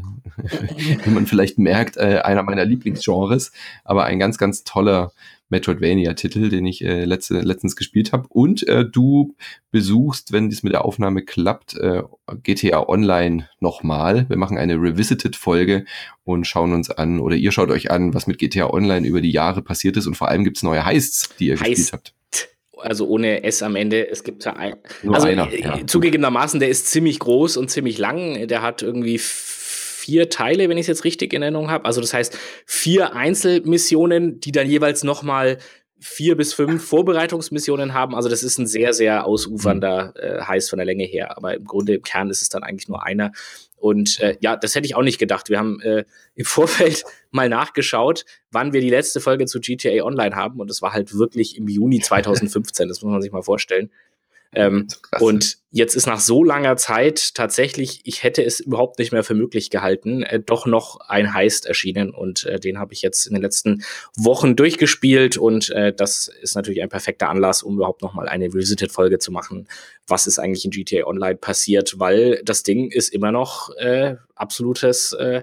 wie man vielleicht merkt, äh, einer meiner Lieblingsgenres. Aber ein ganz, ganz toller Metroidvania-Titel, den ich äh, letzte, letztens gespielt habe. Und äh, du besuchst, wenn dies mit der Aufnahme klappt, äh, G T A Online nochmal. Wir machen eine Revisited-Folge und schauen uns an, oder ihr schaut euch an, was mit G T A Online über die Jahre passiert ist. Und vor allem gibt's neue Heists, die ihr Heist. gespielt habt. Also ohne S am Ende. Es gibt ja ein, Nur also einer, ja. Zugegebenermaßen, der ist ziemlich groß und ziemlich lang. Der hat irgendwie vier Teile, wenn ich es jetzt richtig in Erinnerung habe. Also das heißt vier Einzelmissionen, die dann jeweils nochmal vier bis fünf Vorbereitungsmissionen haben. Also das ist ein sehr, sehr ausufernder äh, Heiß von der Länge her. Aber im Grunde, im Kern ist es dann eigentlich nur einer. Und äh, ja, das hätte ich auch nicht gedacht. Wir haben äh, im Vorfeld mal nachgeschaut, wann wir die letzte Folge zu G T A Online haben. Und das war halt wirklich im Juni zwanzig fünfzehn. Das muss man sich mal vorstellen. Ähm, und jetzt ist nach so langer Zeit tatsächlich, ich hätte es überhaupt nicht mehr für möglich gehalten, äh, doch noch ein Heist erschienen. Und äh, den habe ich jetzt in den letzten Wochen durchgespielt. Und äh, das ist natürlich ein perfekter Anlass, um überhaupt noch mal eine Revisited-Folge zu machen. Was ist eigentlich in G T A Online passiert? Weil das Ding ist immer noch äh, absolutes, äh,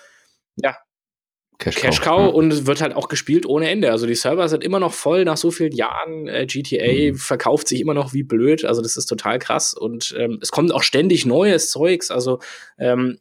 ja, Cash-Cow. Cash-Cow ja. Und wird halt auch gespielt ohne Ende. Also die Server sind immer noch voll nach so vielen Jahren. Äh, G T A mhm. verkauft sich immer noch wie blöd. Also das ist total krass. Und ähm, es kommt auch ständig neues Zeugs. Also ähm,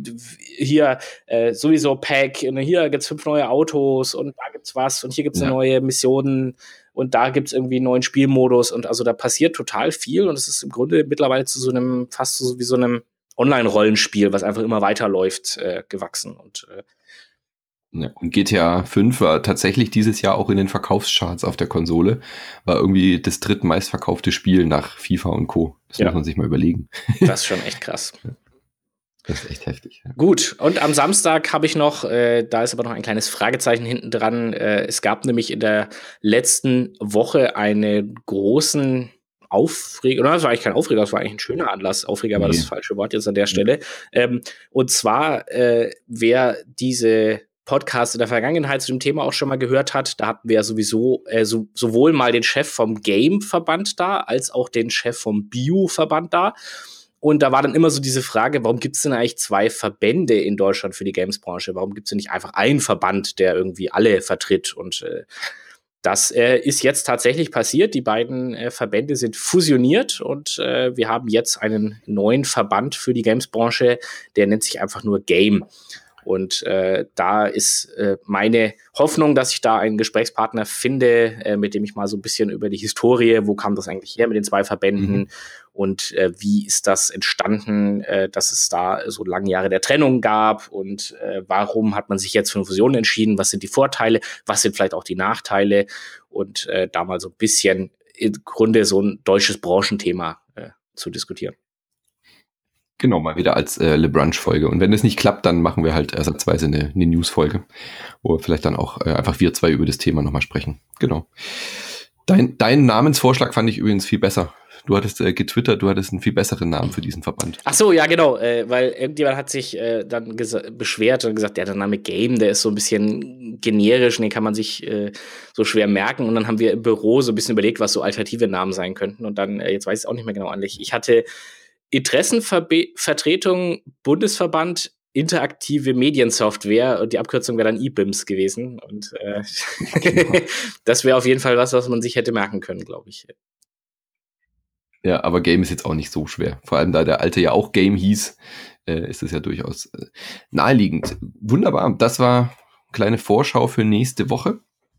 hier äh, sowieso Pack. Hier gibt's fünf neue Autos und da gibt's was. Und hier gibt's ja. eine neue Mission. Und da gibt's irgendwie einen neuen Spielmodus. Und also da passiert total viel. Und es ist im Grunde mittlerweile zu so einem, fast so wie so einem Online-Rollenspiel, was einfach immer weiterläuft, äh, gewachsen. Und äh, Ja, und G T A fünf war tatsächlich dieses Jahr auch in den Verkaufscharts auf der Konsole, war irgendwie das drittmeistverkaufte Spiel nach FIFA und Co. Das ja. muss man sich mal überlegen. Das ist schon echt krass. Das ist echt heftig. Ja. Gut, und am Samstag habe ich noch, äh, da ist aber noch ein kleines Fragezeichen hinten dran. Äh, es gab nämlich in der letzten Woche einen großen Aufreger, oder das war eigentlich kein Aufreger, das war eigentlich ein schöner Anlass. Aufreger nee. war das falsche Wort jetzt an der Stelle. Ja. Ähm, und zwar, äh, wer diese Podcast in der Vergangenheit zu dem Thema auch schon mal gehört hat, da hatten wir ja sowieso äh, so, sowohl mal den Chef vom Game-Verband da, als auch den Chef vom Bio-Verband da. Und da war dann immer so diese Frage, warum gibt es denn eigentlich zwei Verbände in Deutschland für die Games-Branche? Warum gibt es denn nicht einfach einen Verband, der irgendwie alle vertritt? Und äh, das äh, ist jetzt tatsächlich passiert. Die beiden äh, Verbände sind fusioniert und äh, wir haben jetzt einen neuen Verband für die Games-Branche, der nennt sich einfach nur Game. Und äh, da ist äh, meine Hoffnung, dass ich da einen Gesprächspartner finde, äh, mit dem ich mal so ein bisschen über die Historie, wo kam das eigentlich her mit den zwei Verbänden mhm. und äh, wie ist das entstanden, äh, dass es da so lange Jahre der Trennung gab und äh, warum hat man sich jetzt für eine Fusion entschieden, was sind die Vorteile, was sind vielleicht auch die Nachteile und äh, da mal so ein bisschen im Grunde so ein deutsches Branchenthema äh, zu diskutieren. Genau, mal wieder als äh, Le Brunch-Folge. Und wenn das nicht klappt, dann machen wir halt ersatzweise eine, eine News-Folge, wo wir vielleicht dann auch äh, einfach wir zwei über das Thema nochmal sprechen. Genau. Dein, dein Namensvorschlag fand ich übrigens viel besser. Du hattest äh, getwittert, du hattest einen viel besseren Namen für diesen Verband. Ach so, ja, genau, äh, weil irgendjemand hat sich äh, dann gesa- beschwert und gesagt, ja, der Name Game, der ist so ein bisschen generisch und den kann man sich äh, so schwer merken. Und dann haben wir im Büro so ein bisschen überlegt, was so alternative Namen sein könnten. Und dann, äh, jetzt weiß ich es auch nicht mehr genau eigentlich. Ich hatte Interessenvertretung Bundesverband Interaktive Mediensoftware und die Abkürzung wäre dann I B I M S gewesen. Und äh, das wäre auf jeden Fall was, was man sich hätte merken können, glaube ich. Ja, aber Game ist jetzt auch nicht so schwer. Vor allem, da der alte ja auch Game hieß, äh, ist es ja durchaus äh, naheliegend. Wunderbar, das war eine kleine Vorschau für nächste Woche.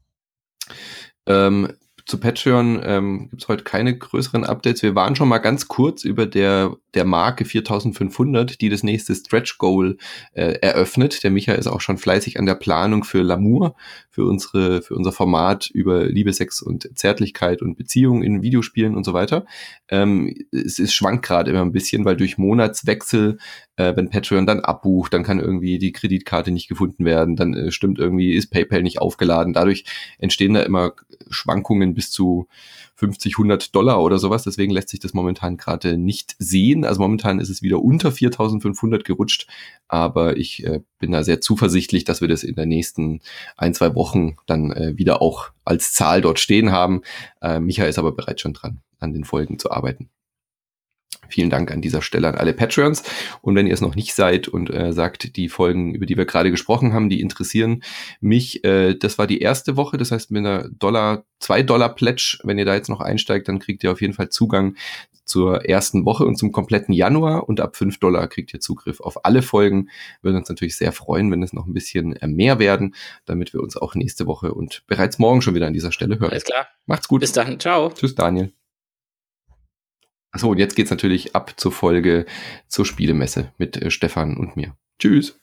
Ähm, zu Patreon ähm, gibt es heute keine größeren Updates. Wir waren schon mal ganz kurz über der der Marke viertausendfünfhundert, die das nächste Stretch Goal äh, eröffnet. Der Micha ist auch schon fleißig an der Planung für L'amour, für unsere für unser Format über Liebe, Sex und Zärtlichkeit und Beziehungen in Videospielen und so weiter. Ähm, es, es schwankt gerade immer ein bisschen, weil durch Monatswechsel, äh, wenn Patreon dann abbucht, dann kann irgendwie die Kreditkarte nicht gefunden werden, dann äh, stimmt irgendwie, ist PayPal nicht aufgeladen. Dadurch entstehen da immer Schwankungen bis zu fünfzig, hundert Dollar oder sowas. Deswegen lässt sich das momentan gerade nicht sehen. Also momentan ist es wieder unter viertausendfünfhundert gerutscht. Aber ich äh, bin da sehr zuversichtlich, dass wir das in der nächsten ein, zwei Wochen dann äh, wieder auch als Zahl dort stehen haben. Äh, Micha ist aber bereits schon dran, an den Folgen zu arbeiten. Vielen Dank an dieser Stelle an alle Patreons. Und wenn ihr es noch nicht seid und äh, sagt, die Folgen, über die wir gerade gesprochen haben, die interessieren mich, äh, das war die erste Woche, das heißt mit einer Dollar, zwei Dollar Pledge, wenn ihr da jetzt noch einsteigt, dann kriegt ihr auf jeden Fall Zugang zur ersten Woche und zum kompletten Januar, und ab fünf Dollar kriegt ihr Zugriff auf alle Folgen. Wir würden uns natürlich sehr freuen, wenn es noch ein bisschen mehr werden, damit wir uns auch nächste Woche und bereits morgen schon wieder an dieser Stelle hören. Alles klar. Macht's gut. Bis dann. Ciao. Tschüss, Daniel. Achso, und jetzt geht's natürlich ab zur Folge zur Spielemesse mit äh, Stefan und mir. Tschüss.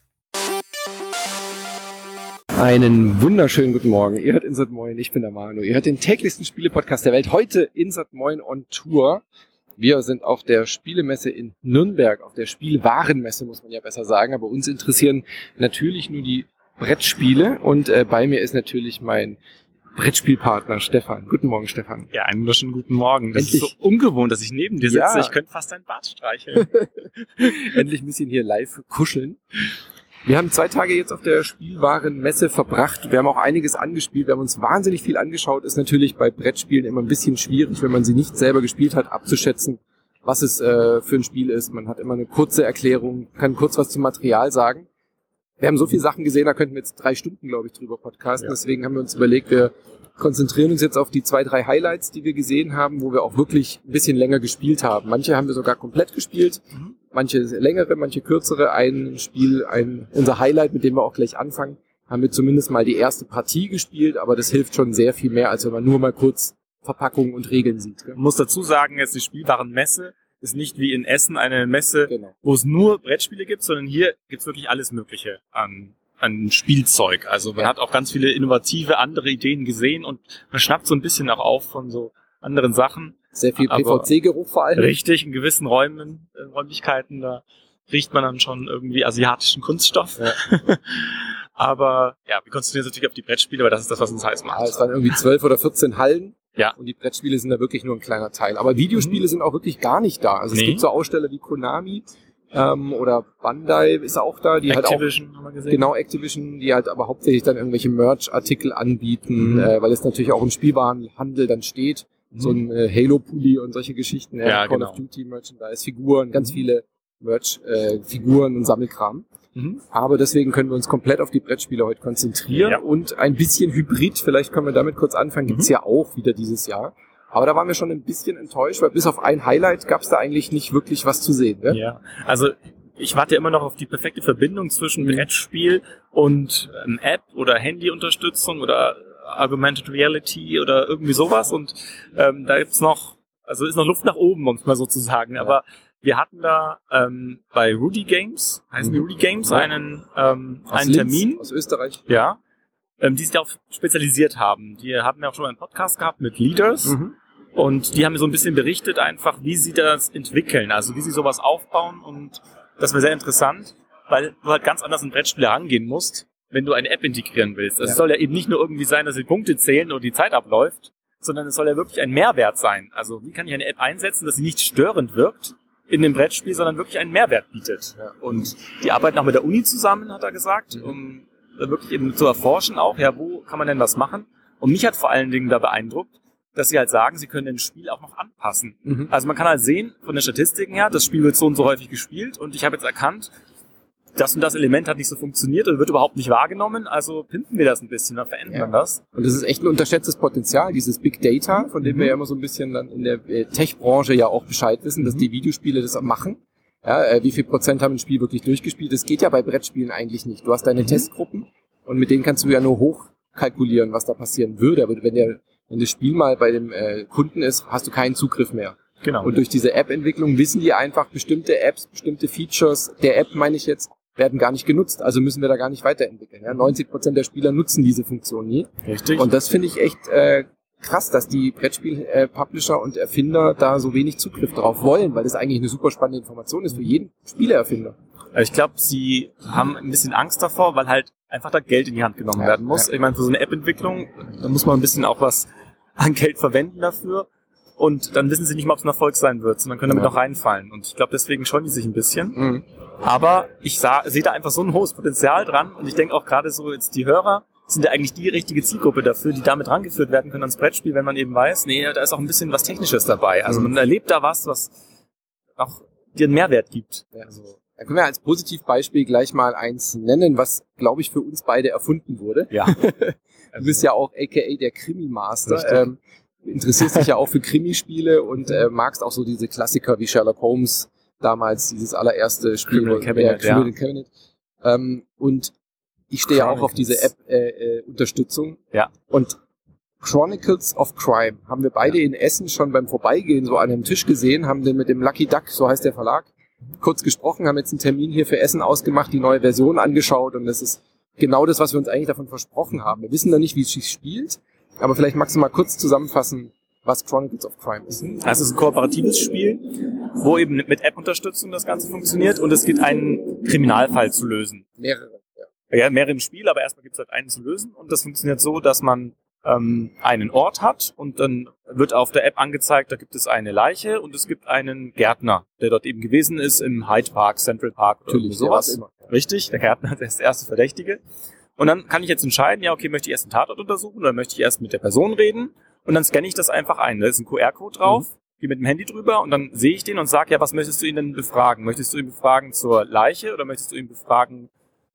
Einen wunderschönen guten Morgen. Ihr hört Insert Moin, ich bin der Manu. Ihr hört den täglichsten Spiele-Podcast der Welt. Heute Insert Moin on Tour. Wir sind auf der Spielemesse in Nürnberg, auf der Spielwarenmesse, muss man ja besser sagen. Aber uns interessieren natürlich nur die Brettspiele. Und äh, bei mir ist natürlich mein Brettspielpartner Stefan. Guten Morgen, Stefan. Ja, einen wunderschönen guten Morgen. Das Endlich. ist so ungewohnt, dass ich neben dir sitze. Ja. Ich könnte fast dein Bart streicheln. Endlich ein bisschen hier live kuscheln. Wir haben zwei Tage jetzt auf der Spielwarenmesse verbracht. Wir haben auch einiges angespielt. Wir haben uns wahnsinnig viel angeschaut. Ist natürlich bei Brettspielen immer ein bisschen schwierig, wenn man sie nicht selber gespielt hat, abzuschätzen, was es äh, für ein Spiel ist. Man hat immer eine kurze Erklärung, kann kurz was zum Material sagen. Wir haben so viele Sachen gesehen, da könnten wir jetzt drei Stunden, glaube ich, drüber podcasten. Ja. Deswegen haben wir uns überlegt, wir konzentrieren uns jetzt auf die zwei, drei Highlights, die wir gesehen haben, wo wir auch wirklich ein bisschen länger gespielt haben. Manche haben wir sogar komplett gespielt, mhm. manche längere, manche kürzere. Ein Spiel, ein unser Highlight, mit dem wir auch gleich anfangen, haben wir zumindest mal die erste Partie gespielt, aber das hilft schon sehr viel mehr, als wenn man nur mal kurz Verpackungen und Regeln sieht. Gell? Ich muss dazu sagen, jetzt die Spielwarenmesse ist nicht wie in Essen eine Messe, genau, wo es nur Brettspiele gibt, sondern hier gibt's wirklich alles Mögliche an, an Spielzeug. Also man ja. hat auch ganz viele innovative andere Ideen gesehen und man schnappt so ein bisschen auch auf von so anderen Sachen. Sehr viel P V C-Geruch vor allem. Richtig, in gewissen Räumen, äh, Räumlichkeiten, da riecht man dann schon irgendwie asiatischen Kunststoff. Ja. Aber ja, wir konzentrieren uns natürlich auf die Brettspiele, weil das ist das, was uns heiß macht. Ja, es waren irgendwie zwölf oder vierzehn Hallen. Ja. Und die Brettspiele sind da wirklich nur ein kleiner Teil. Aber Videospiele mhm. sind auch wirklich gar nicht da. Also es nee. gibt so Aussteller wie Konami ähm, oder Bandai ist auch da. Die Activision halt auch, haben wir gesehen. Genau, Activision, die halt aber hauptsächlich dann irgendwelche Merch-Artikel anbieten, mhm. äh, weil es natürlich auch im Spielwarenhandel dann steht. Mhm. So ein äh, Halo-Pulli und solche Geschichten. Ja, ja, Call genau. of Duty, Merchandise, Figuren, ganz mhm. viele Merch-Figuren äh, und Sammelkram. Mhm. Aber deswegen können wir uns komplett auf die Brettspiele heute konzentrieren. Ja. Und ein bisschen Hybrid, vielleicht können wir damit kurz anfangen, gibt's mhm. ja auch wieder dieses Jahr. Aber da waren wir schon ein bisschen enttäuscht, weil bis auf ein Highlight gab's da eigentlich nicht wirklich was zu sehen. Ne? Ja, also ich warte ja immer noch auf die perfekte Verbindung zwischen mhm. Brettspiel und ähm, App oder Handy-Unterstützung oder Augmented Reality oder irgendwie sowas. Und ähm, da gibt's noch, also ist noch Luft nach oben, um es mal so zu sagen. Ja. Aber wir hatten da ähm, bei Rudy Games, heißen die Rudy Games, ja. einen, ähm, einen Linz, Termin. Aus Österreich. Ja, ähm, die sich darauf spezialisiert haben. Die haben ja auch schon mal einen Podcast gehabt mit Leaders. Mhm. Und die haben mir so ein bisschen berichtet einfach, wie sie das entwickeln, also wie sie sowas aufbauen. Und das war sehr interessant, weil du halt ganz anders in Brettspiele rangehen musst, wenn du eine App integrieren willst. Also ja. Es soll ja eben nicht nur irgendwie sein, dass die Punkte zählen oder die Zeit abläuft, sondern es soll ja wirklich ein Mehrwert sein. Also wie kann ich eine App einsetzen, dass sie nicht störend wirkt in dem Brettspiel, sondern wirklich einen Mehrwert bietet. Ja. Und die arbeiten auch mit der Uni zusammen, hat er gesagt, mhm. um wirklich eben zu erforschen auch, ja, wo kann man denn was machen? Und mich hat vor allen Dingen da beeindruckt, dass sie halt sagen, sie können das Spiel auch noch anpassen. Mhm. Also man kann halt sehen, von den Statistiken her, das Spiel wird so und so häufig gespielt und ich habe jetzt erkannt, das und das Element hat nicht so funktioniert oder wird überhaupt nicht wahrgenommen, also pimpen wir das ein bisschen, dann verändern wir ja. das. Und das ist echt ein unterschätztes Potenzial, dieses Big Data, von dem mhm. wir ja immer so ein bisschen dann in der Tech-Branche ja auch Bescheid wissen, mhm. dass die Videospiele das machen. Ja, äh, wie viel Prozent haben ein Spiel wirklich durchgespielt? Das geht ja bei Brettspielen eigentlich nicht. Du hast deine mhm. Testgruppen und mit denen kannst du ja nur hochkalkulieren, was da passieren würde. Aber wenn, der, wenn das Spiel mal bei dem äh, Kunden ist, hast du keinen Zugriff mehr. Genau. Und durch diese App-Entwicklung wissen die einfach, bestimmte Apps, bestimmte Features der App, meine ich jetzt, werden gar nicht genutzt. Also müssen wir da gar nicht weiterentwickeln. Ja? neunzig Prozent der Spieler nutzen diese Funktion nie. Richtig. Und das finde ich echt äh, krass, dass die Brettspiel-Publisher und Erfinder da so wenig Zugriff drauf wollen, weil das eigentlich eine super spannende Information ist für jeden Spieleerfinder. Ich glaube, sie haben ein bisschen Angst davor, weil halt einfach da Geld in die Hand genommen ja, werden muss. Ja. Ich meine, für so eine App-Entwicklung, da muss man ein bisschen auch was an Geld verwenden dafür. Und dann wissen sie nicht mal, ob es ein Erfolg sein wird, sondern können damit ja. noch reinfallen. Und ich glaube, deswegen scheuen die sich ein bisschen. Mhm. Aber ich sehe da einfach so ein hohes Potenzial dran. Und ich denke auch gerade so jetzt die Hörer sind ja eigentlich die richtige Zielgruppe dafür, die damit rangeführt werden können ans Brettspiel, wenn man eben weiß, nee, da ist auch ein bisschen was Technisches dabei. Also man erlebt da was, was auch dir einen Mehrwert gibt. Ja, also, dann können wir als Positivbeispiel gleich mal eins nennen, was, glaube ich, für uns beide erfunden wurde. Ja. Du bist ja auch a k a der Krimi-Master. Ähm, interessierst dich ja auch für Krimispiele und äh, magst auch so diese Klassiker wie Sherlock Holmes, damals dieses allererste Spiel. Criminal Cabinet, äh, Criminal ja. Cabinet. Ähm, und ich stehe ja auch auf diese App-Unterstützung. Äh, äh, ja. Und Chronicles of Crime haben wir beide ja. in Essen schon beim Vorbeigehen so an einem Tisch gesehen, haben den mit dem Lucky Duck, so heißt der Verlag, kurz gesprochen, haben jetzt einen Termin hier für Essen ausgemacht, die neue Version angeschaut und das ist genau das, was wir uns eigentlich davon versprochen haben. Wir wissen noch nicht, wie es sich spielt, aber vielleicht magst du mal kurz zusammenfassen, was Chronicles of Crime ist. Also es ist ein kooperatives Spiel, wo eben mit App-Unterstützung das Ganze funktioniert und es geht einen Kriminalfall zu lösen. Mehrere. Ja, mehrere im Spiel, aber erstmal gibt es halt einen zu lösen und das funktioniert so, dass man ähm, einen Ort hat und dann wird auf der App angezeigt, da gibt es eine Leiche und es gibt einen Gärtner, der dort eben gewesen ist im Hyde Park, Central Park oder Natürlich, sowas. Immer. Richtig, der Gärtner, der ist der erste Verdächtige. Und dann kann ich jetzt entscheiden, ja okay, möchte ich erst einen Tatort untersuchen oder möchte ich erst mit der Person reden und dann scanne ich das einfach ein. Da ist ein Q R-Code drauf, mhm. gehe mit dem Handy drüber und dann sehe ich den und sage, ja, was möchtest du ihn denn befragen? Möchtest du ihn befragen zur Leiche oder möchtest du ihn befragen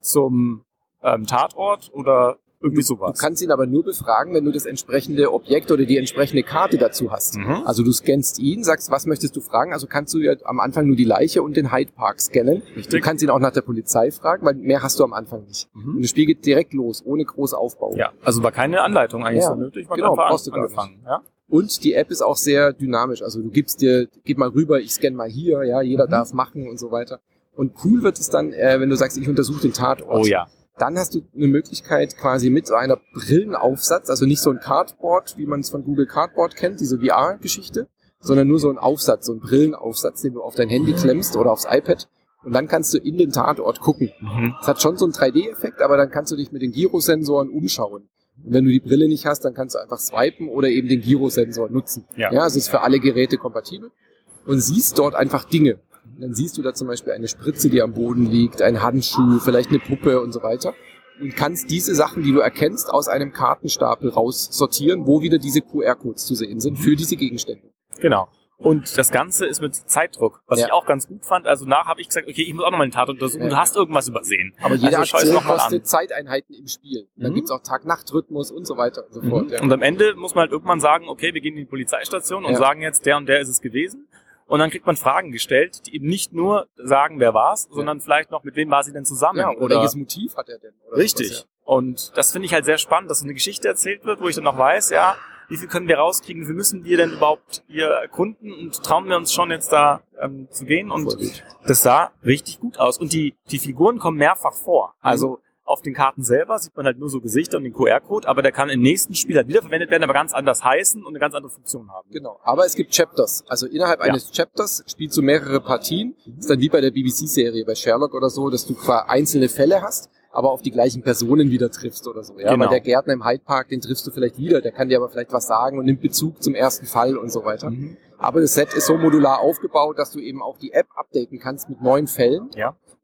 zum ähm, Tatort oder irgendwie sowas? Du kannst ihn aber nur befragen, wenn du das entsprechende Objekt oder die entsprechende Karte dazu hast. Mhm. Also du scannst ihn, sagst, was möchtest du fragen? Also kannst du ja am Anfang nur die Leiche und den Hyde Park scannen. Richtig. Du kannst ihn auch nach der Polizei fragen, weil mehr hast du am Anfang nicht. Mhm. Und das Spiel geht direkt los, ohne groß Aufbau. Ja, also war keine Anleitung eigentlich ja, so nötig. Genau, brauchst du angefangen. Ja? Und die App ist auch sehr dynamisch. Also du gibst dir, gib mal rüber, ich scanne mal hier, ja, jeder mhm. darf machen und so weiter. Und cool wird es dann, äh, wenn du sagst, ich untersuche den Tatort. Oh ja. Dann hast du eine Möglichkeit quasi mit so einer Brillenaufsatz, also nicht so ein Cardboard, wie man es von Google Cardboard kennt, diese V R-Geschichte, sondern nur so ein Aufsatz, so ein Brillenaufsatz, den du auf dein Handy klemmst oder aufs iPad und dann kannst du in den Tatort gucken. Mhm. Das hat schon so einen drei D-Effekt, aber dann kannst du dich mit den Gyrosensoren umschauen. Und wenn du die Brille nicht hast, dann kannst du einfach swipen oder eben den Gyrosensor nutzen. Ja, ja, es ist für alle Geräte kompatibel und siehst dort einfach Dinge. Und dann siehst du da zum Beispiel eine Spritze, die am Boden liegt, ein Handschuh, vielleicht eine Puppe und so weiter. Und kannst diese Sachen, die du erkennst, aus einem Kartenstapel raussortieren, wo wieder diese Q R-Codes zu sehen sind für diese Gegenstände. Genau. Und das Ganze ist mit Zeitdruck, was ja. ich auch ganz gut fand. Also nach habe ich gesagt, okay, ich muss auch nochmal den Tatort untersuchen. Ja. Du hast irgendwas übersehen. Aber jede also, Aktion kostet Zeiteinheiten im Spiel. Und dann mhm. gibt's auch Tag-Nacht-Rhythmus und so weiter und so mhm. fort. Ja. Und am Ende muss man halt irgendwann sagen, okay, wir gehen in die Polizeistation und ja. sagen jetzt, der und der ist es gewesen. Und dann kriegt man Fragen gestellt, die eben nicht nur sagen, wer war's, ja. sondern vielleicht noch, mit wem war sie denn zusammen? Ja, oder, oder welches Motiv hat er denn? Oder richtig. Sowas, ja. Und das finde ich halt sehr spannend, dass so eine Geschichte erzählt wird, wo ich dann noch weiß, ja, wie viel können wir rauskriegen, wie müssen wir denn überhaupt hier erkunden und trauen wir uns schon jetzt da ähm, zu gehen? Und das sah richtig gut aus. Und die, die Figuren kommen mehrfach vor. Also mhm. auf den Karten selber sieht man halt nur so Gesichter und den Q R-Code, aber der kann im nächsten Spiel halt wiederverwendet werden, aber ganz anders heißen und eine ganz andere Funktion haben. Genau, aber es gibt Chapters. Also innerhalb ja. eines Chapters spielst du mehrere Partien. Das ist dann wie bei der B B C-Serie, bei Sherlock oder so, dass du quasi einzelne Fälle hast, aber auf die gleichen Personen wieder triffst oder so. Ja, genau. Weil der Gärtner im Hyde Park, den triffst du vielleicht wieder, der kann dir aber vielleicht was sagen und nimmt Bezug zum ersten Fall und so weiter. Mhm. Aber das Set ist so modular aufgebaut, dass du eben auch die App updaten kannst mit neuen Fällen. Ja.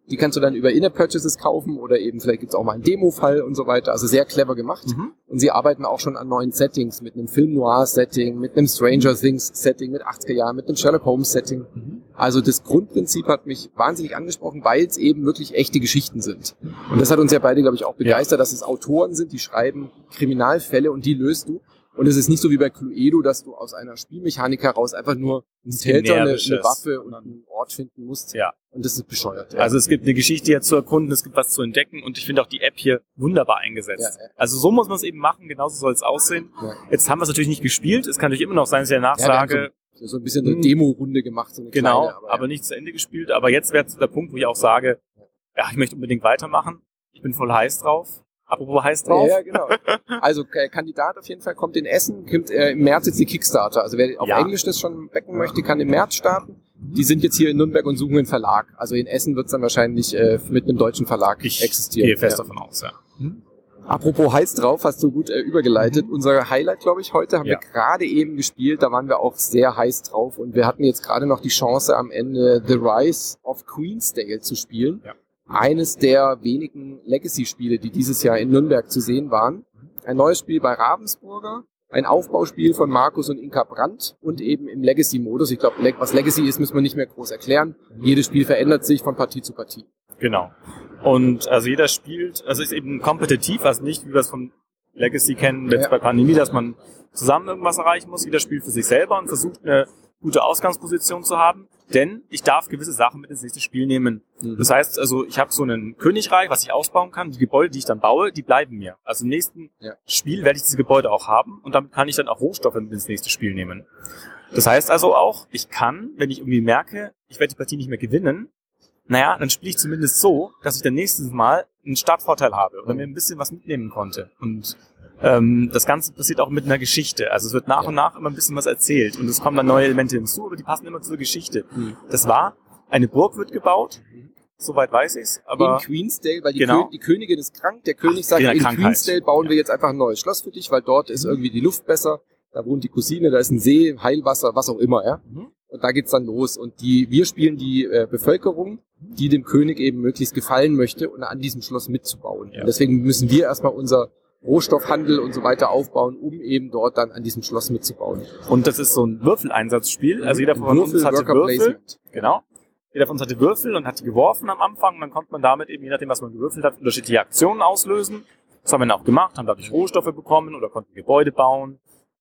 Die kannst du dann über In-App-Purchases kaufen oder eben vielleicht gibt's auch mal einen Demo-Fall und so weiter. Also sehr clever gemacht. Mhm. Und sie arbeiten auch schon an neuen Settings mit einem Film-Noir-Setting, mit einem Stranger Things-Setting, mit achtziger Jahren, mit einem Sherlock Holmes-Setting. Mhm. Also das Grundprinzip hat mich wahnsinnig angesprochen, weil es eben wirklich echte Geschichten sind. Und das hat uns ja beide, glaube ich, auch begeistert, ja. dass es Autoren sind, die schreiben Kriminalfälle und die löst du. Und es ist nicht so wie bei Cluedo, dass du aus einer Spielmechanik heraus einfach nur einen Täter, eine, eine Waffe und einen Ort finden musst. Ja. Und das ist bescheuert. Ja. Also es gibt eine Geschichte hier zu erkunden, es gibt was zu entdecken und ich finde auch die App hier wunderbar eingesetzt. Ja, ja. Also so muss man es eben machen, genauso soll es aussehen. Ja. Jetzt haben wir es natürlich nicht gespielt, es kann natürlich immer noch sein, dass ich danach ja, sage... So, so ein bisschen eine Demo-Runde gemacht. So eine genau, kleine, aber, aber ja. nicht zu Ende gespielt. Aber jetzt wäre der Punkt, wo ich auch sage, ja, ich möchte unbedingt weitermachen. Ich bin voll heiß drauf. Apropos heiß drauf. Ja, genau. Also äh, Kandidat auf jeden Fall kommt in Essen, kommt äh, im März jetzt die Kickstarter. Also wer auf ja. Englisch das schon backen möchte, kann im März starten. Die sind jetzt hier in Nürnberg und suchen einen Verlag. Also in Essen wird es dann wahrscheinlich äh, mit einem deutschen Verlag ich existieren. Ich gehe fest ja. davon aus, ja. Hm? Apropos heiß drauf, hast du gut äh, übergeleitet. Mhm. Unser Highlight, glaube ich, heute haben ja. wir gerade eben gespielt. Da waren wir auch sehr heiß drauf. Und wir hatten jetzt gerade noch die Chance, am Ende The Rise of Queensdale zu spielen. Ja. Eines der wenigen Legacy-Spiele, die dieses Jahr in Nürnberg zu sehen waren. Ein neues Spiel bei Ravensburger, ein Aufbauspiel von Markus und Inka Brandt und eben im Legacy-Modus. Ich glaube, was Legacy ist, müssen wir nicht mehr groß erklären. Jedes Spiel verändert sich von Partie zu Partie. Genau. Und also jeder spielt, also ist eben kompetitiv, also nicht, wie wir es von Legacy kennen, jetzt ja. bei Pandemie, dass man zusammen irgendwas erreichen muss. Jeder spielt für sich selber und versucht eine gute Ausgangsposition zu haben, denn ich darf gewisse Sachen mit ins nächste Spiel nehmen. Mhm. Das heißt, also ich habe so ein Königreich, was ich ausbauen kann. Die Gebäude, die ich dann baue, die bleiben mir. Also im nächsten ja. Spiel werde ich diese Gebäude auch haben und damit kann ich dann auch Rohstoffe mit ins nächste Spiel nehmen. Das heißt also auch, ich kann, wenn ich irgendwie merke, ich werde die Partie nicht mehr gewinnen, naja, dann spiele ich zumindest so, dass ich dann nächstes Mal einen Startvorteil habe oder mir ein bisschen was mitnehmen konnte. Und ähm, das Ganze passiert auch mit einer Geschichte. Also es wird nach ja. und nach immer ein bisschen was erzählt und es kommen dann neue Elemente hinzu, aber die passen immer zur Geschichte. Mhm. Das war, eine Burg wird gebaut, soweit weiß ich's, aber... In Queensdale, weil die, genau. Kö- die Königin ist krank, der König Ach, sagt, in Krankheit. Queensdale bauen wir jetzt einfach ein neues Schloss für dich, weil dort ist irgendwie die Luft besser, da wohnt die Cousine, da ist ein See, Heilwasser, was auch immer, ja. Mhm. Und da geht's dann los. Und die, wir spielen die äh, Bevölkerung, die dem König eben möglichst gefallen möchte und an diesem Schloss mitzubauen. Ja. Und deswegen müssen wir erstmal unser Rohstoffhandel und so weiter aufbauen, um eben dort dann an diesem Schloss mitzubauen. Und das ist so ein Würfeleinsatzspiel. Also jeder von Würfel, uns hatte Worker Würfel. Placement. Genau. Jeder von uns hatte Würfel und hat die geworfen am Anfang. Und dann konnte man damit eben, je nachdem, was man gewürfelt hat, unterschiedliche Aktionen auslösen. Das haben wir dann auch gemacht, haben dadurch Rohstoffe bekommen oder konnten Gebäude bauen.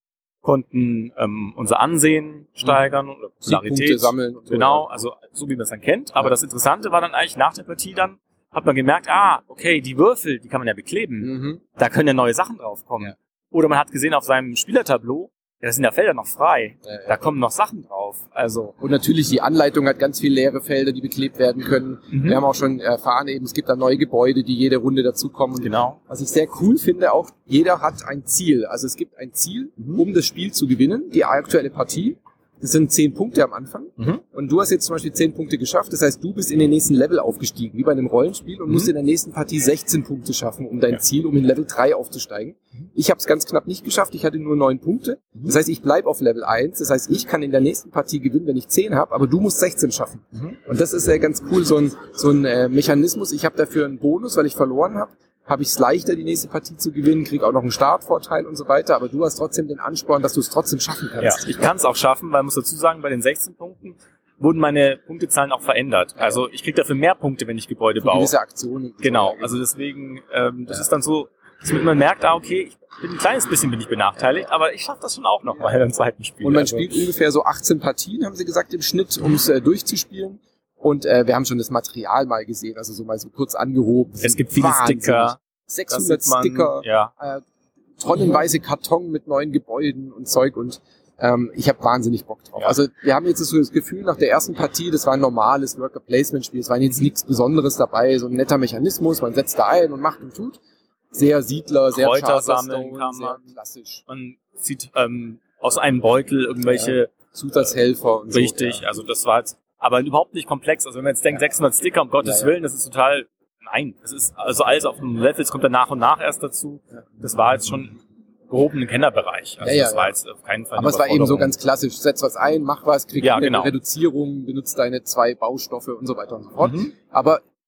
Konnten ähm, unser Ansehen steigern oder Popularität sammeln. Und so, genau, ja. also so wie man es dann kennt. Aber ja. das Interessante war dann eigentlich nach der Partie dann, hat man gemerkt, ah, okay, die Würfel, die kann man ja bekleben. Mhm. Da können ja neue Sachen draufkommen. Ja. Oder man hat gesehen auf seinem Spielertableau, ja, da sind ja Felder noch frei. Ja, ja. Da kommen noch Sachen drauf. Also und natürlich die Anleitung hat ganz viele leere Felder, die beklebt werden können. Mhm. Wir haben auch schon erfahren, eben es gibt da neue Gebäude, die jede Runde dazukommen. Genau. Was ich sehr cool finde, auch jeder hat ein Ziel. Also es gibt ein Ziel, mhm. um das Spiel zu gewinnen, die aktuelle Partie. Das sind zehn Punkte am Anfang. Mhm. Und du hast jetzt zum Beispiel zehn Punkte geschafft. Das heißt, du bist in den nächsten Level aufgestiegen, wie bei einem Rollenspiel, und mhm. musst in der nächsten Partie sechzehn Punkte schaffen, um dein ja. Ziel, um in Level drei aufzusteigen. Mhm. Ich habe es ganz knapp nicht geschafft. Ich hatte nur neun Punkte. Mhm. Das heißt, ich bleib auf Level eins. Das heißt, ich kann in der nächsten Partie gewinnen, wenn ich zehn habe, aber du musst sechzehn schaffen. Mhm. Und das ist ja ganz cool, so ein, so ein äh, Mechanismus. Ich habe dafür einen Bonus, weil ich verloren habe. Habe ich es leichter, die nächste Partie zu gewinnen, kriege auch noch einen Startvorteil und so weiter, aber du hast trotzdem den Ansporn, dass du es trotzdem schaffen kannst. Ja, ich kann es auch schaffen, weil ich muss dazu sagen, bei den sechzehn Punkten wurden meine Punktezahlen auch verändert. Also ich kriege dafür mehr Punkte, wenn ich Gebäude Für baue. Gewisse Aktionen. Genau, also deswegen, ähm, das ja. ist dann so, dass man merkt, ah okay, ich bin ein kleines bisschen bin ich benachteiligt, aber ich schaffe das schon auch noch mal im zweiten Spiel. Und man also. spielt ungefähr so achtzehn Partien, haben sie gesagt, im Schnitt, um es äh, durchzuspielen. Und äh, wir haben schon das Material mal gesehen, also so mal so kurz angehoben. Es gibt viele Wahnsinnig. Sticker. sechshundert man, Sticker, ja. äh, tonnenweise Karton mit neuen Gebäuden und Zeug und ähm, ich habe wahnsinnig Bock drauf. Ja. Also wir haben jetzt so das Gefühl, nach der ersten Partie, das war ein normales Worker-Placement-Spiel, es war jetzt nichts Besonderes dabei, so ein netter Mechanismus, man setzt da ein und macht und tut. Sehr Siedler, sehr Kräuter sammeln kann man. Sehr klassisch. Man zieht ähm, aus einem Beutel irgendwelche ja. Zutatshelfer und richtig, so. Ja. also das war jetzt aber überhaupt nicht komplex. Also wenn man jetzt denkt, ja. sechshundert Sticker, um Gottes ja, ja. Willen, das ist total Nein, es ist also alles auf einem Level, es kommt dann nach und nach erst dazu. Das war jetzt schon gehobenen Kennerbereich. Also ja, ja, das war ja. jetzt auf keinen Fall. Aber es war eben so ganz klassisch. Setz was ein, mach was, krieg ja, eine genau. Reduzierung, benutzt deine zwei Baustoffe und so weiter und so fort. Mhm. Aber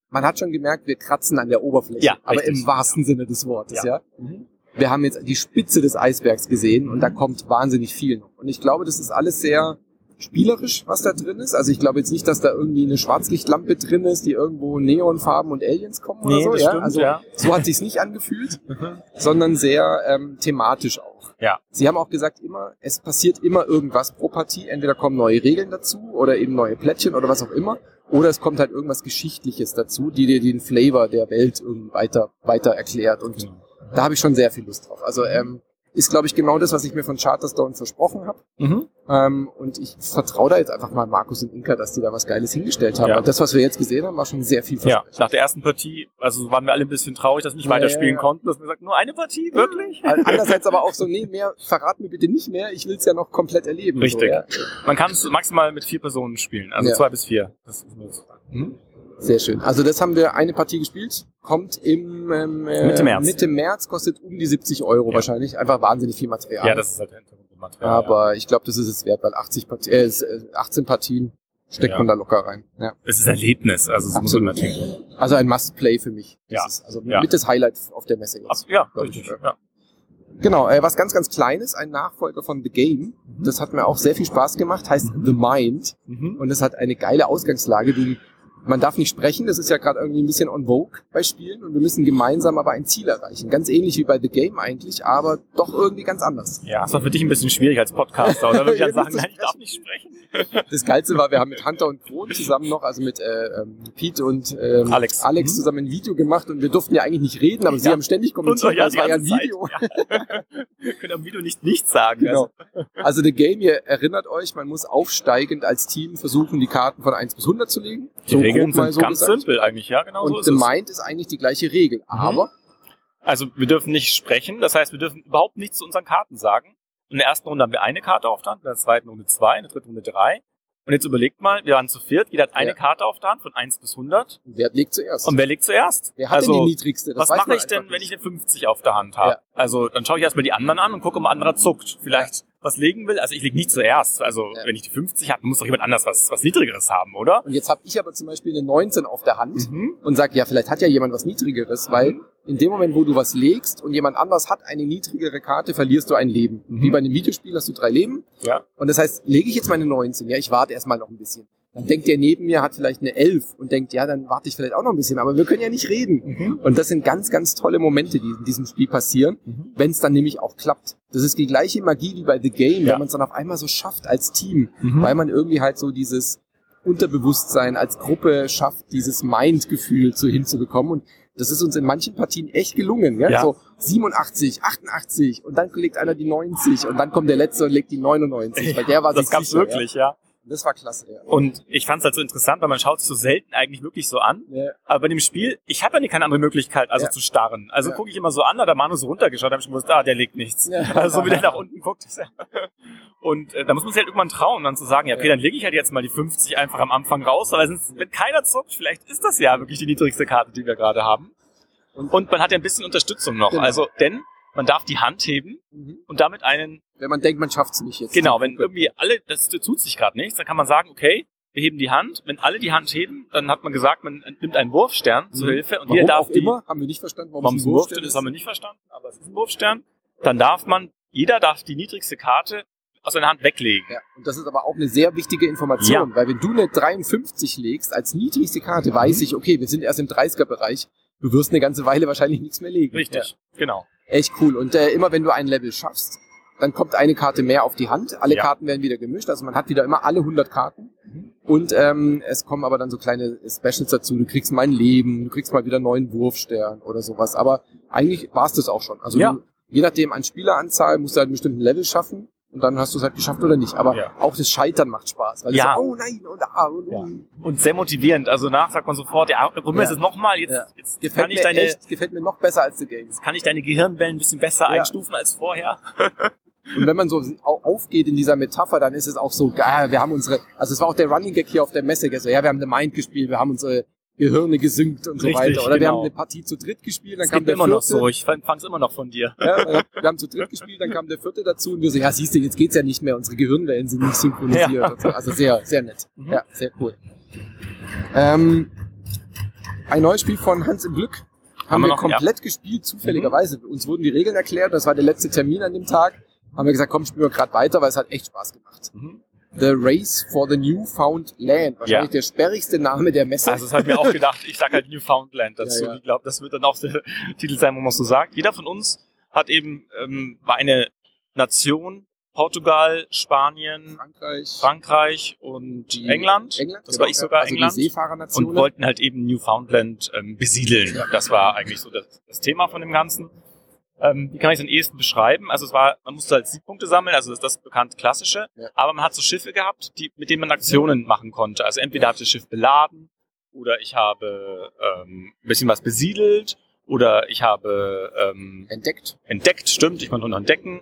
man hat schon gemerkt, wir kratzen an der Oberfläche, ja, aber richtig. im wahrsten Sinne des Wortes, ja. Ja. Mhm. Wir haben jetzt die Spitze des Eisbergs gesehen und da kommt wahnsinnig viel noch. Und ich glaube, das ist alles sehr spielerisch, was da drin ist. Also ich glaube jetzt nicht, dass da irgendwie eine Schwarzlichtlampe drin ist, die irgendwo Neonfarben und Aliens kommen oder Nee, so. das Ja? stimmt, Also ja. so hat sich's nicht angefühlt, sondern sehr ähm, thematisch auch. Ja. Sie haben auch gesagt, immer, es passiert immer irgendwas pro Partie. Entweder kommen neue Regeln dazu oder eben neue Plättchen oder was auch immer. Oder es kommt halt irgendwas Geschichtliches dazu, die dir den Flavor der Welt irgendwie weiter, weiter erklärt. Und Genau. da habe ich schon sehr viel Lust drauf. Also ähm, ist, glaube ich, genau das, was ich mir von Charterstone versprochen habe. Mhm. Ähm, und ich vertraue da jetzt einfach mal Markus und Inka, dass die da was Geiles hingestellt haben. Ja. Und das, was wir jetzt gesehen haben, war schon sehr viel Ja, nach der ersten Partie, also waren wir alle ein bisschen traurig, dass wir nicht Ja, weiterspielen ja, ja. konnten. Dass wir gesagt, nur eine Partie, wirklich? Andererseits aber auch so, nee, mehr, verrat mir bitte nicht mehr, ich will es ja noch komplett erleben. Richtig. So, ja. Man kann es maximal mit vier Personen spielen, also Ja. zwei bis vier. Das ist nur so. Mhm. Sehr schön. Also das haben wir eine Partie gespielt, kommt im ähm, äh, Mitte März. Mitte März, kostet um die siebzig Euro Ja. wahrscheinlich. Einfach wahnsinnig viel Material. Ja, das ist halt der Hintergrundmaterial. Aber ich glaube, das ist es wert, weil achtzig Partien, äh, achtzehn Partien steckt Ja. man da locker rein. Ja. Es ist ein Erlebnis, also es muss man Absolut. natürlich. Also ein Must-Play für mich. Das Ja. ist also Ja. mit das Highlight auf der Messe jetzt. Ab, ja, glaub ich. richtig. Ja. Genau, äh, was ganz, ganz Kleines, ein Nachfolger von The Game. Das hat mir auch sehr viel Spaß gemacht, heißt The Mind. Mhm. Und es hat eine geile Ausgangslage. Du, man darf nicht sprechen, das ist ja gerade irgendwie ein bisschen on vogue bei Spielen. Und wir müssen gemeinsam aber ein Ziel erreichen. Ganz ähnlich wie bei The Game eigentlich, aber doch irgendwie ganz anders. Ja, das war für dich ein bisschen schwierig als Podcaster, oder? Würde ich Ihr dann sagen, müsst nein, ich darf nicht sprechen. Das Geilste war, wir haben mit Hunter und Kron zusammen noch, also mit äh, ähm, Pete und ähm, Alex. Alex Mhm. zusammen ein Video gemacht und wir durften ja eigentlich nicht reden, aber sie Ja. haben ständig Und kommentiert, so, ja, weil es die war ja ein ganze Zeit. Video. Ja. Wir können am Video nicht nichts sagen. Genau. Also The Game, ihr erinnert euch, man muss aufsteigend als Team versuchen, die Karten von eins bis hundert zu legen. Die Regeln grob mal sind ganz gesagt. simpel eigentlich, ja, genau so Und ist The es. Mind ist eigentlich die gleiche Regel, aber Also wir dürfen nicht sprechen, das heißt, wir dürfen überhaupt nichts zu unseren Karten sagen. In der ersten Runde haben wir eine Karte auf der Hand, in der zweiten Runde zwei, in der dritten Runde drei. Und jetzt überlegt mal, wir waren zu viert, jeder hat eine Ja. Karte auf der Hand von eins bis hundert. wer legt zuerst? Und wer legt zuerst? Wer hat also, denn die niedrigste? Das was weiß mache man ich denn, einfach wenn ich nicht. eine fünfzig auf der Hand habe? Ja. Also dann schaue ich erstmal die anderen an und gucke, ob ein anderer zuckt. Vielleicht was legen will. Also ich lege nicht zuerst. Also Ja. wenn ich die fünfzig habe, muss doch jemand anders was, was Niedrigeres haben, oder? Und jetzt habe ich aber zum Beispiel eine neunzehn auf der Hand Mhm. und sage, ja, vielleicht hat ja jemand was Niedrigeres, weil in dem Moment, wo du was legst und jemand anders hat eine niedrigere Karte, verlierst du ein Leben. Mhm. Wie bei einem Videospiel hast du drei Leben. Ja. Und das heißt, lege ich jetzt meine neunzehn, ja, ich warte erstmal noch ein bisschen. Dann denkt der neben mir, hat vielleicht eine elf und denkt, ja, dann warte ich vielleicht auch noch ein bisschen, aber wir können ja nicht reden. Mhm. Und das sind ganz, ganz tolle Momente, die in diesem Spiel passieren, Mhm. wenn es dann nämlich auch klappt. Das ist die gleiche Magie wie bei The Game, Ja. wenn man es dann auf einmal so schafft als Team, Mhm. weil man irgendwie halt so dieses Unterbewusstsein als Gruppe schafft, dieses Mind-Gefühl so hinzubekommen. Und das ist uns in manchen Partien echt gelungen. Ja? Ja. So siebenundachtzig, achtundachtzig und dann legt einer die neunzig und dann kommt der Letzte und legt die neunundneunzig, weil der war das sich gab's sicher, wirklich, ja. Ja? Das war klasse, ja. Und ich fand es halt so interessant, weil man schaut sich so selten eigentlich wirklich so an. Ja. Aber bei dem Spiel, ich habe ja nie keine andere Möglichkeit, also Ja. zu starren. Also Ja. gucke ich immer so an, da hat der Manu so runtergeschaut, habe ich gewusst, ah, der legt nichts. Ja. Also so wie der nach unten guckt. Ist ja und äh, da muss man sich halt irgendwann trauen, dann zu sagen, ja, okay, Ja. dann lege ich halt jetzt mal die fünfzig einfach am Anfang raus, weil sonst, wenn keiner zuckt, vielleicht ist das ja wirklich die niedrigste Karte, die wir gerade haben. Und- Und man hat ja ein bisschen Unterstützung noch. Genau. Also, denn man darf die Hand heben Mhm. und damit einen Wenn man denkt, man schafft's nicht jetzt. Genau, wenn irgendwie alle, das tut sich gerade nichts, dann kann man sagen, okay, wir heben die Hand. Wenn alle die Hand heben, dann hat man gesagt, man nimmt einen Wurfstern zur Mhm. Hilfe und Warum jeder darf auch die, immer, haben wir nicht verstanden, warum, warum es es ein Wurfstern ist, haben wir nicht verstanden, aber es ist ein Wurfstern. Dann darf man, jeder darf die niedrigste Karte aus seiner Hand weglegen. Ja, und das ist aber auch eine sehr wichtige Information, weil wenn du eine dreiundfünfzig legst als niedrigste Karte, weiß ich, okay, wir sind erst im dreißiger-Bereich, du wirst eine ganze Weile wahrscheinlich nichts mehr legen. Richtig, genau. Ja, echt cool. Und äh, immer wenn du ein Level schaffst, dann kommt eine Karte mehr auf die Hand. Alle Ja. Karten werden wieder gemischt, also man hat wieder immer alle hundert Karten. Und ähm, es kommen aber dann so kleine Specials dazu. Du kriegst mal ein Leben, du kriegst mal wieder einen neuen Wurfstern oder sowas. Aber eigentlich war es das auch schon. Also Ja. du, je nachdem an Spieleranzahl musst du halt einen bestimmten Level schaffen. Und dann hast du es halt geschafft oder nicht. Aber Ja. auch das Scheitern macht Spaß. Weil Ja. es so, oh nein, und ah, und, Ja. und. Und sehr motivierend. Also nach sagt man sofort, ja, probier Ja. es nochmal, jetzt, Ja. jetzt Gefällt kann ich mir deine, echt, gefällt mir noch besser als The Games. kann ich deine Gehirnwellen ein bisschen besser Ja. einstufen als vorher. Und wenn man so au- aufgeht in dieser Metapher, dann ist es auch so, ah, wir haben unsere, also es war auch der Running Gag hier auf der Messe, so, ja, wir haben The Mind gespielt, wir haben unsere Gehirne gesynkt und so Richtig, weiter. Oder wir genau. haben eine Partie zu dritt gespielt, dann Das kam geht der immer noch vierte. so. Ich fang's immer noch von dir. Ja, wir haben zu dritt gespielt, dann kam der vierte dazu und wir so, ja, siehst du, jetzt geht's ja nicht mehr, unsere Gehirnwellen sind nicht synchronisiert. Ja. Und so. Also sehr, sehr nett. Mhm. Ja, sehr cool. Ähm, ein neues Spiel von Hans im Glück. Haben, haben wir noch, komplett ja. gespielt, zufälligerweise. Mhm. Uns wurden die Regeln erklärt, das war der letzte Termin an dem Tag. Haben wir gesagt, komm, spielen wir gerade weiter, weil es hat echt Spaß gemacht. Mhm. The Race for the Newfound Land. Wahrscheinlich ja. der sperrigste Name der Messe. Also das habe ich mir auch gedacht. Ich sag halt Newfoundland dazu. Ja, ja. Ich glaube, das wird dann auch der Titel sein, wo man so sagt. Jeder von uns hat eben, ähm, war eine Nation, Portugal, Spanien, Frankreich, Frankreich und die England. England. Das genau, war ich sogar, also England. Die Seefahrernationen. Und wollten halt eben Newfoundland ähm, besiedeln. Ja. Das war eigentlich so das, das Thema von dem Ganzen. Ähm, wie kann ich es am ehesten beschreiben? Also es war, man musste halt Siegpunkte sammeln, also das ist das bekannte Klassische. Ja. Aber man hat so Schiffe gehabt, die, mit denen man Aktionen machen konnte. Also entweder habe ich das Schiff beladen oder ich habe ähm, ein bisschen was besiedelt oder ich habe ähm, entdeckt. Entdeckt, stimmt. Ich konnte noch entdecken.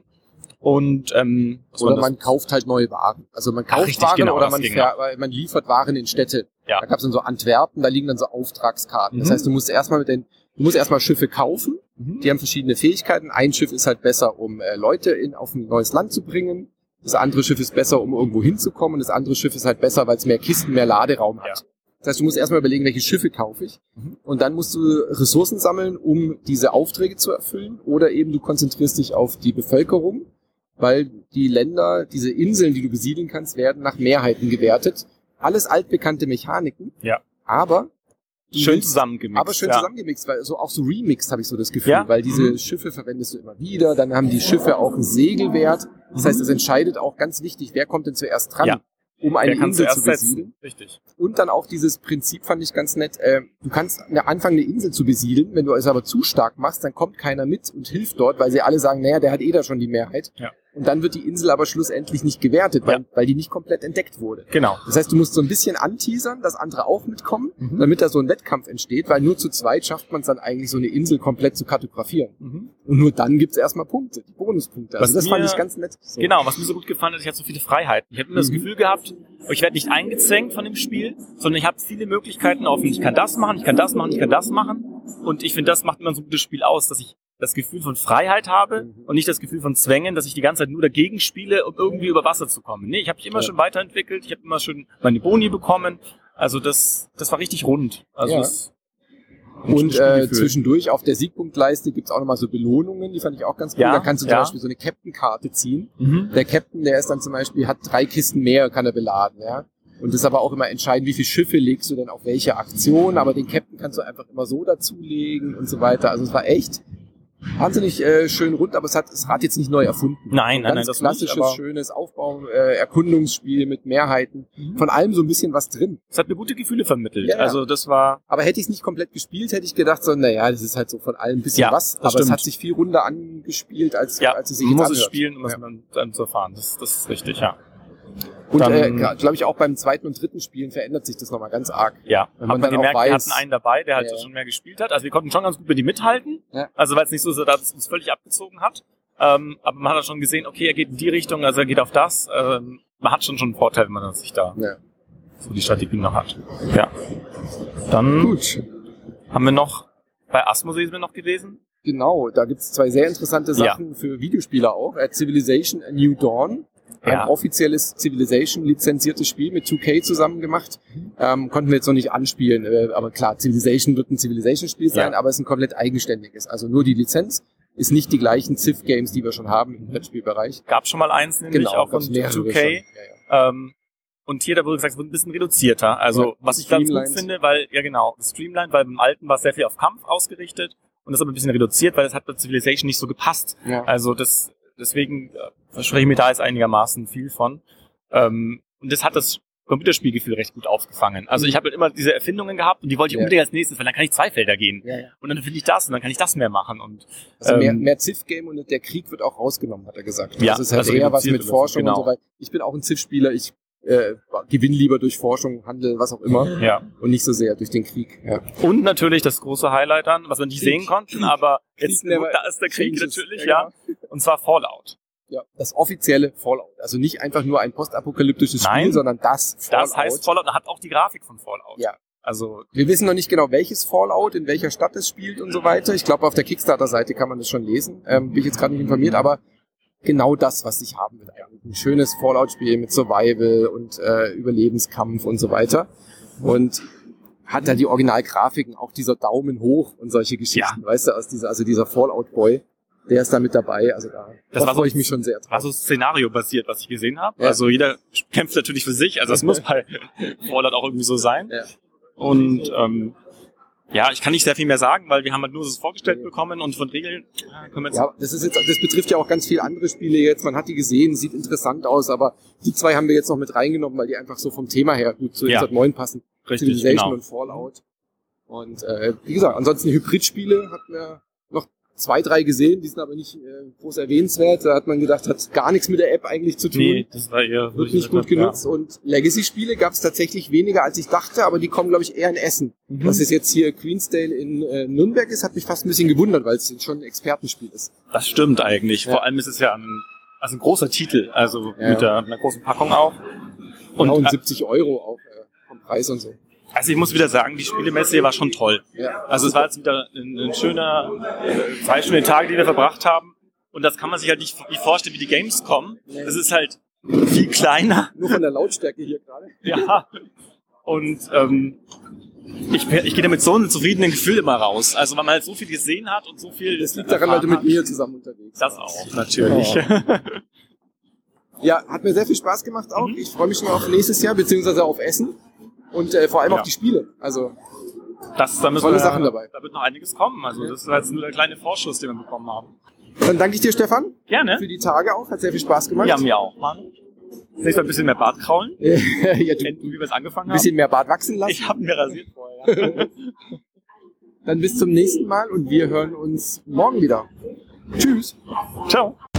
Und ähm, oder man kauft halt neue Waren. Also man kauft Ach, richtig, Waren genau, oder man, ver- man liefert Waren in Städte. Ja. Da gab es dann so Antwerpen, da liegen dann so Auftragskarten. Mhm. Das heißt, du musst erstmal mit den, du musst erstmal Schiffe kaufen. Mhm. Die haben verschiedene Fähigkeiten. Ein Schiff ist halt besser, um äh, Leute in auf ein neues Land zu bringen. Das andere Schiff ist besser, um irgendwo hinzukommen. Und das andere Schiff ist halt besser, weil es mehr Kisten, mehr Laderaum hat. Ja. Das heißt, du musst erstmal überlegen, welche Schiffe kaufe ich. Mhm. Und dann musst du Ressourcen sammeln, um diese Aufträge zu erfüllen. Oder eben du konzentrierst dich auf die Bevölkerung. Weil die Länder, diese Inseln, die du besiedeln kannst, werden nach Mehrheiten gewertet. Alles altbekannte Mechaniken, ja. aber schön willst, zusammengemixt. Aber schön ja. zusammengemixt, weil so auch so remixed habe ich so das Gefühl, ja? weil diese mhm. Schiffe verwendest du immer wieder, dann haben die Schiffe auch einen Segelwert. Das mhm. heißt, es entscheidet auch ganz wichtig, wer kommt denn zuerst dran, ja. um eine Insel zu besiedeln. Richtig. Und dann auch dieses Prinzip fand ich ganz nett, äh, du kannst anfangen, eine Insel zu besiedeln, wenn du es aber zu stark machst, dann kommt keiner mit und hilft dort, weil sie alle sagen, naja, der hat eh da schon die Mehrheit. Ja. Und dann wird die Insel aber schlussendlich nicht gewertet, weil, ja. weil die nicht komplett entdeckt wurde. Genau. Das heißt, du musst so ein bisschen anteasern, dass andere auch mitkommen, mhm. damit da so ein Wettkampf entsteht, weil nur zu zweit schafft man es dann eigentlich, so eine Insel komplett zu kartografieren. Mhm. Und nur dann gibt's erstmal Punkte, die Bonuspunkte. Also was das mir, fand ich ganz nett. So. Genau, was mir so gut gefallen hat, ich hatte so viele Freiheiten. Ich habe immer mhm. das Gefühl gehabt, ich werde nicht eingezwängt von dem Spiel, sondern ich habe viele Möglichkeiten offen. Ich kann das machen, ich kann das machen, ich kann das machen. Und ich finde, das macht immer so ein gutes Spiel aus, dass ich das Gefühl von Freiheit habe mhm. und nicht das Gefühl von Zwängen, dass ich die ganze Zeit nur dagegen spiele, um irgendwie über Wasser zu kommen. Nee, ich habe mich immer ja. schon weiterentwickelt, ich habe immer schon meine Boni bekommen. Also das das war richtig rund. Also ja. das und äh, zwischendurch auf der Siegpunktleiste gibt's auch nochmal so Belohnungen, die fand ich auch ganz cool. Ja, da kannst du zum ja. Beispiel so eine Captain-Karte ziehen. Mhm. Der Captain, der ist dann zum Beispiel, hat drei Kisten mehr, kann er beladen, ja. Und das ist aber auch immer entscheidend, wie viele Schiffe legst du denn auf welche Aktion. Aber den Captain kannst du einfach immer so dazulegen und so weiter. Also es war echt wahnsinnig äh, schön rund, aber es hat das Rad jetzt nicht neu erfunden. Nein, nein, nein, das ist ein klassisches, nicht, schönes Aufbau, äh, Erkundungsspiel mit Mehrheiten. Mhm. Von allem so ein bisschen was drin. Es hat mir gute Gefühle vermittelt. Ja, ja. Also das war. Aber hätte ich es nicht komplett gespielt, hätte ich gedacht, so, naja, das ist halt so von allem ein bisschen ja, was. Aber stimmt. Es hat sich viel runder angespielt, als, ja, als es sich man jetzt muss es anhört. spielen, um es ja. dann, dann zu erfahren. Das, das ist richtig, ja. Und äh, glaube ich auch beim zweiten und dritten Spielen verändert sich das nochmal ganz arg. Ja, wenn man hat man dann gemerkt, auch weiß, wir hatten einen dabei, der halt ja. schon mehr gespielt hat. Also wir konnten schon ganz gut mit ihm mithalten. Ja. Also weil es nicht so ist, dass es uns völlig abgezogen hat. Ähm, aber man hat auch schon gesehen, okay, er geht in die Richtung, also er geht auf das. Ähm, man hat schon schon einen Vorteil, wenn man sich da ja. so die Strategie noch hat. Ja. Dann gut. haben wir noch, bei Asmodee sind wir noch gewesen. Genau, da gibt's zwei sehr interessante Sachen ja. für Videospieler auch. Äh, Civilization A New Dawn. Ein ja. offizielles Civilization lizenziertes Spiel mit zwei K zusammen gemacht. Ähm, konnten wir jetzt noch nicht anspielen, äh, aber klar, Civilization wird ein Civilization-Spiel sein, ja. aber es ist ein komplett eigenständiges. Also nur die Lizenz ist nicht die gleichen Civ-Games, die wir schon haben im Brettspielbereich. Gab schon mal eins, nämlich genau, auch von zwei K. Ja, ja. Ähm, und hier, da wurde gesagt, es wird ein bisschen reduzierter. Also ja, was ich ganz gut finde, weil, ja genau, Streamline, weil beim alten war es sehr viel auf Kampf ausgerichtet und das ist aber ein bisschen reduziert, weil es hat bei Civilization nicht so gepasst. Ja. Also das, deswegen äh, verspreche ich mir da jetzt einigermaßen viel von. Ähm, und das hat das Computerspielgefühl recht gut aufgefangen. Also ich habe halt immer diese Erfindungen gehabt und die wollte ich ja. unbedingt als nächstes, weil dann kann ich zwei Felder gehen. Ja, ja. Und dann finde ich das und dann kann ich das mehr machen. Und, also ähm, mehr, mehr Civ-Game und der Krieg wird auch rausgenommen, hat er gesagt. Ja, das ist halt also eher was mit das, Forschung genau. und so weiter. Ich bin auch ein Civ-Spieler, ich äh, gewinne lieber durch Forschung, Handel, was auch immer. Ja. Und nicht so sehr durch den Krieg. Ja. Und natürlich das große Highlight dann, was wir nicht Krieg. sehen konnten, aber jetzt, Krieg da ist der Krieg changes. natürlich, ja. ja. Und zwar Fallout. Ja, das offizielle Fallout. Also nicht einfach nur ein postapokalyptisches Nein, Spiel, sondern das Fallout. Das heißt Fallout und hat auch die Grafik von Fallout. Ja. Also wir wissen noch nicht genau, welches Fallout, in welcher Stadt es spielt und so weiter. Ich glaube, auf der Kickstarter-Seite kann man das schon lesen. Ähm, bin ich jetzt gerade nicht informiert, aber genau das, was ich haben will. Ein schönes Fallout-Spiel mit Survival und äh, Überlebenskampf und so weiter. Und hat da die Originalgrafiken, auch dieser Daumen hoch und solche Geschichten, ja. weißt du, aus dieser, also dieser Fallout Boy, der ist da mit dabei, also da, das da freue ich mich schon sehr drauf. War so Szenario-basiert, was ich gesehen habe. Ja. Also jeder kämpft natürlich für sich, also das muss bei Fallout auch irgendwie so sein. Ja. Und ähm, ja, ich kann nicht sehr viel mehr sagen, weil wir haben halt nur das vorgestellt ja. bekommen und von Regeln ja, können wir jetzt... Ja, das ist jetzt, das betrifft ja auch ganz viele andere Spiele jetzt. Man hat die gesehen, sieht interessant aus, aber die zwei haben wir jetzt noch mit reingenommen, weil die einfach so vom Thema her gut zu ja. neun passen. Richtig, Civilization genau. und Fallout. Und äh, wie gesagt, ansonsten Hybridspiele hatten wir noch zwei, drei gesehen, die sind aber nicht äh, groß erwähnenswert. Da hat man gedacht, hat gar nichts mit der App eigentlich zu tun. Nee, das war eher... Wird nicht gut genutzt. Ja. Und Legacy-Spiele gab es tatsächlich weniger, als ich dachte, aber die kommen, glaube ich, eher in Essen. Mhm. Dass es jetzt hier Queensdale in äh, Nürnberg ist, hat mich fast ein bisschen gewundert, weil es jetzt schon ein Expertenspiel ist. Das stimmt eigentlich. Ja. Vor allem ist es ja ein, also ein großer Titel, also ja. mit der, einer großen Packung auch. Und, ja, und siebzig Euro auch äh, vom Preis und so. Also ich muss wieder sagen, die Spielemesse hier war schon toll. Ja. Also es war jetzt wieder ein, ein schöner äh, zwei schöne Tage, die wir verbracht haben. Und das kann man sich halt nicht wie vorstellen wie die Gamescom. Das ist halt viel kleiner. Nur von der Lautstärke hier gerade. Ja. Und ähm, ich, ich gehe da mit so einem zufriedenen Gefühl immer raus. Also weil man halt so viel gesehen hat und so viel... Das liegt daran, weil du mit mir zusammen unterwegs bist. Das auch, natürlich. Oh. Ja, hat mir sehr viel Spaß gemacht auch. Mhm. Ich freue mich schon auf nächstes Jahr, beziehungsweise auf Essen. Und äh, vor allem ja. auf die Spiele. Also das, da tolle wir, Sachen dabei. Da wird noch einiges kommen. Also das war jetzt nur der kleine Vorschuss, den wir bekommen haben. Dann danke ich dir, Stefan. Gerne. Für die Tage auch. Hat sehr viel Spaß gemacht. Ja, mir auch, Mann. Nächstes Mal ein bisschen mehr Bart kraulen. ja, du, wie wir es angefangen haben. Ein bisschen mehr Bart wachsen lassen. Ich habe mir rasiert vorher. Ja. Dann bis zum nächsten Mal und wir hören uns morgen wieder. Tschüss. Ciao.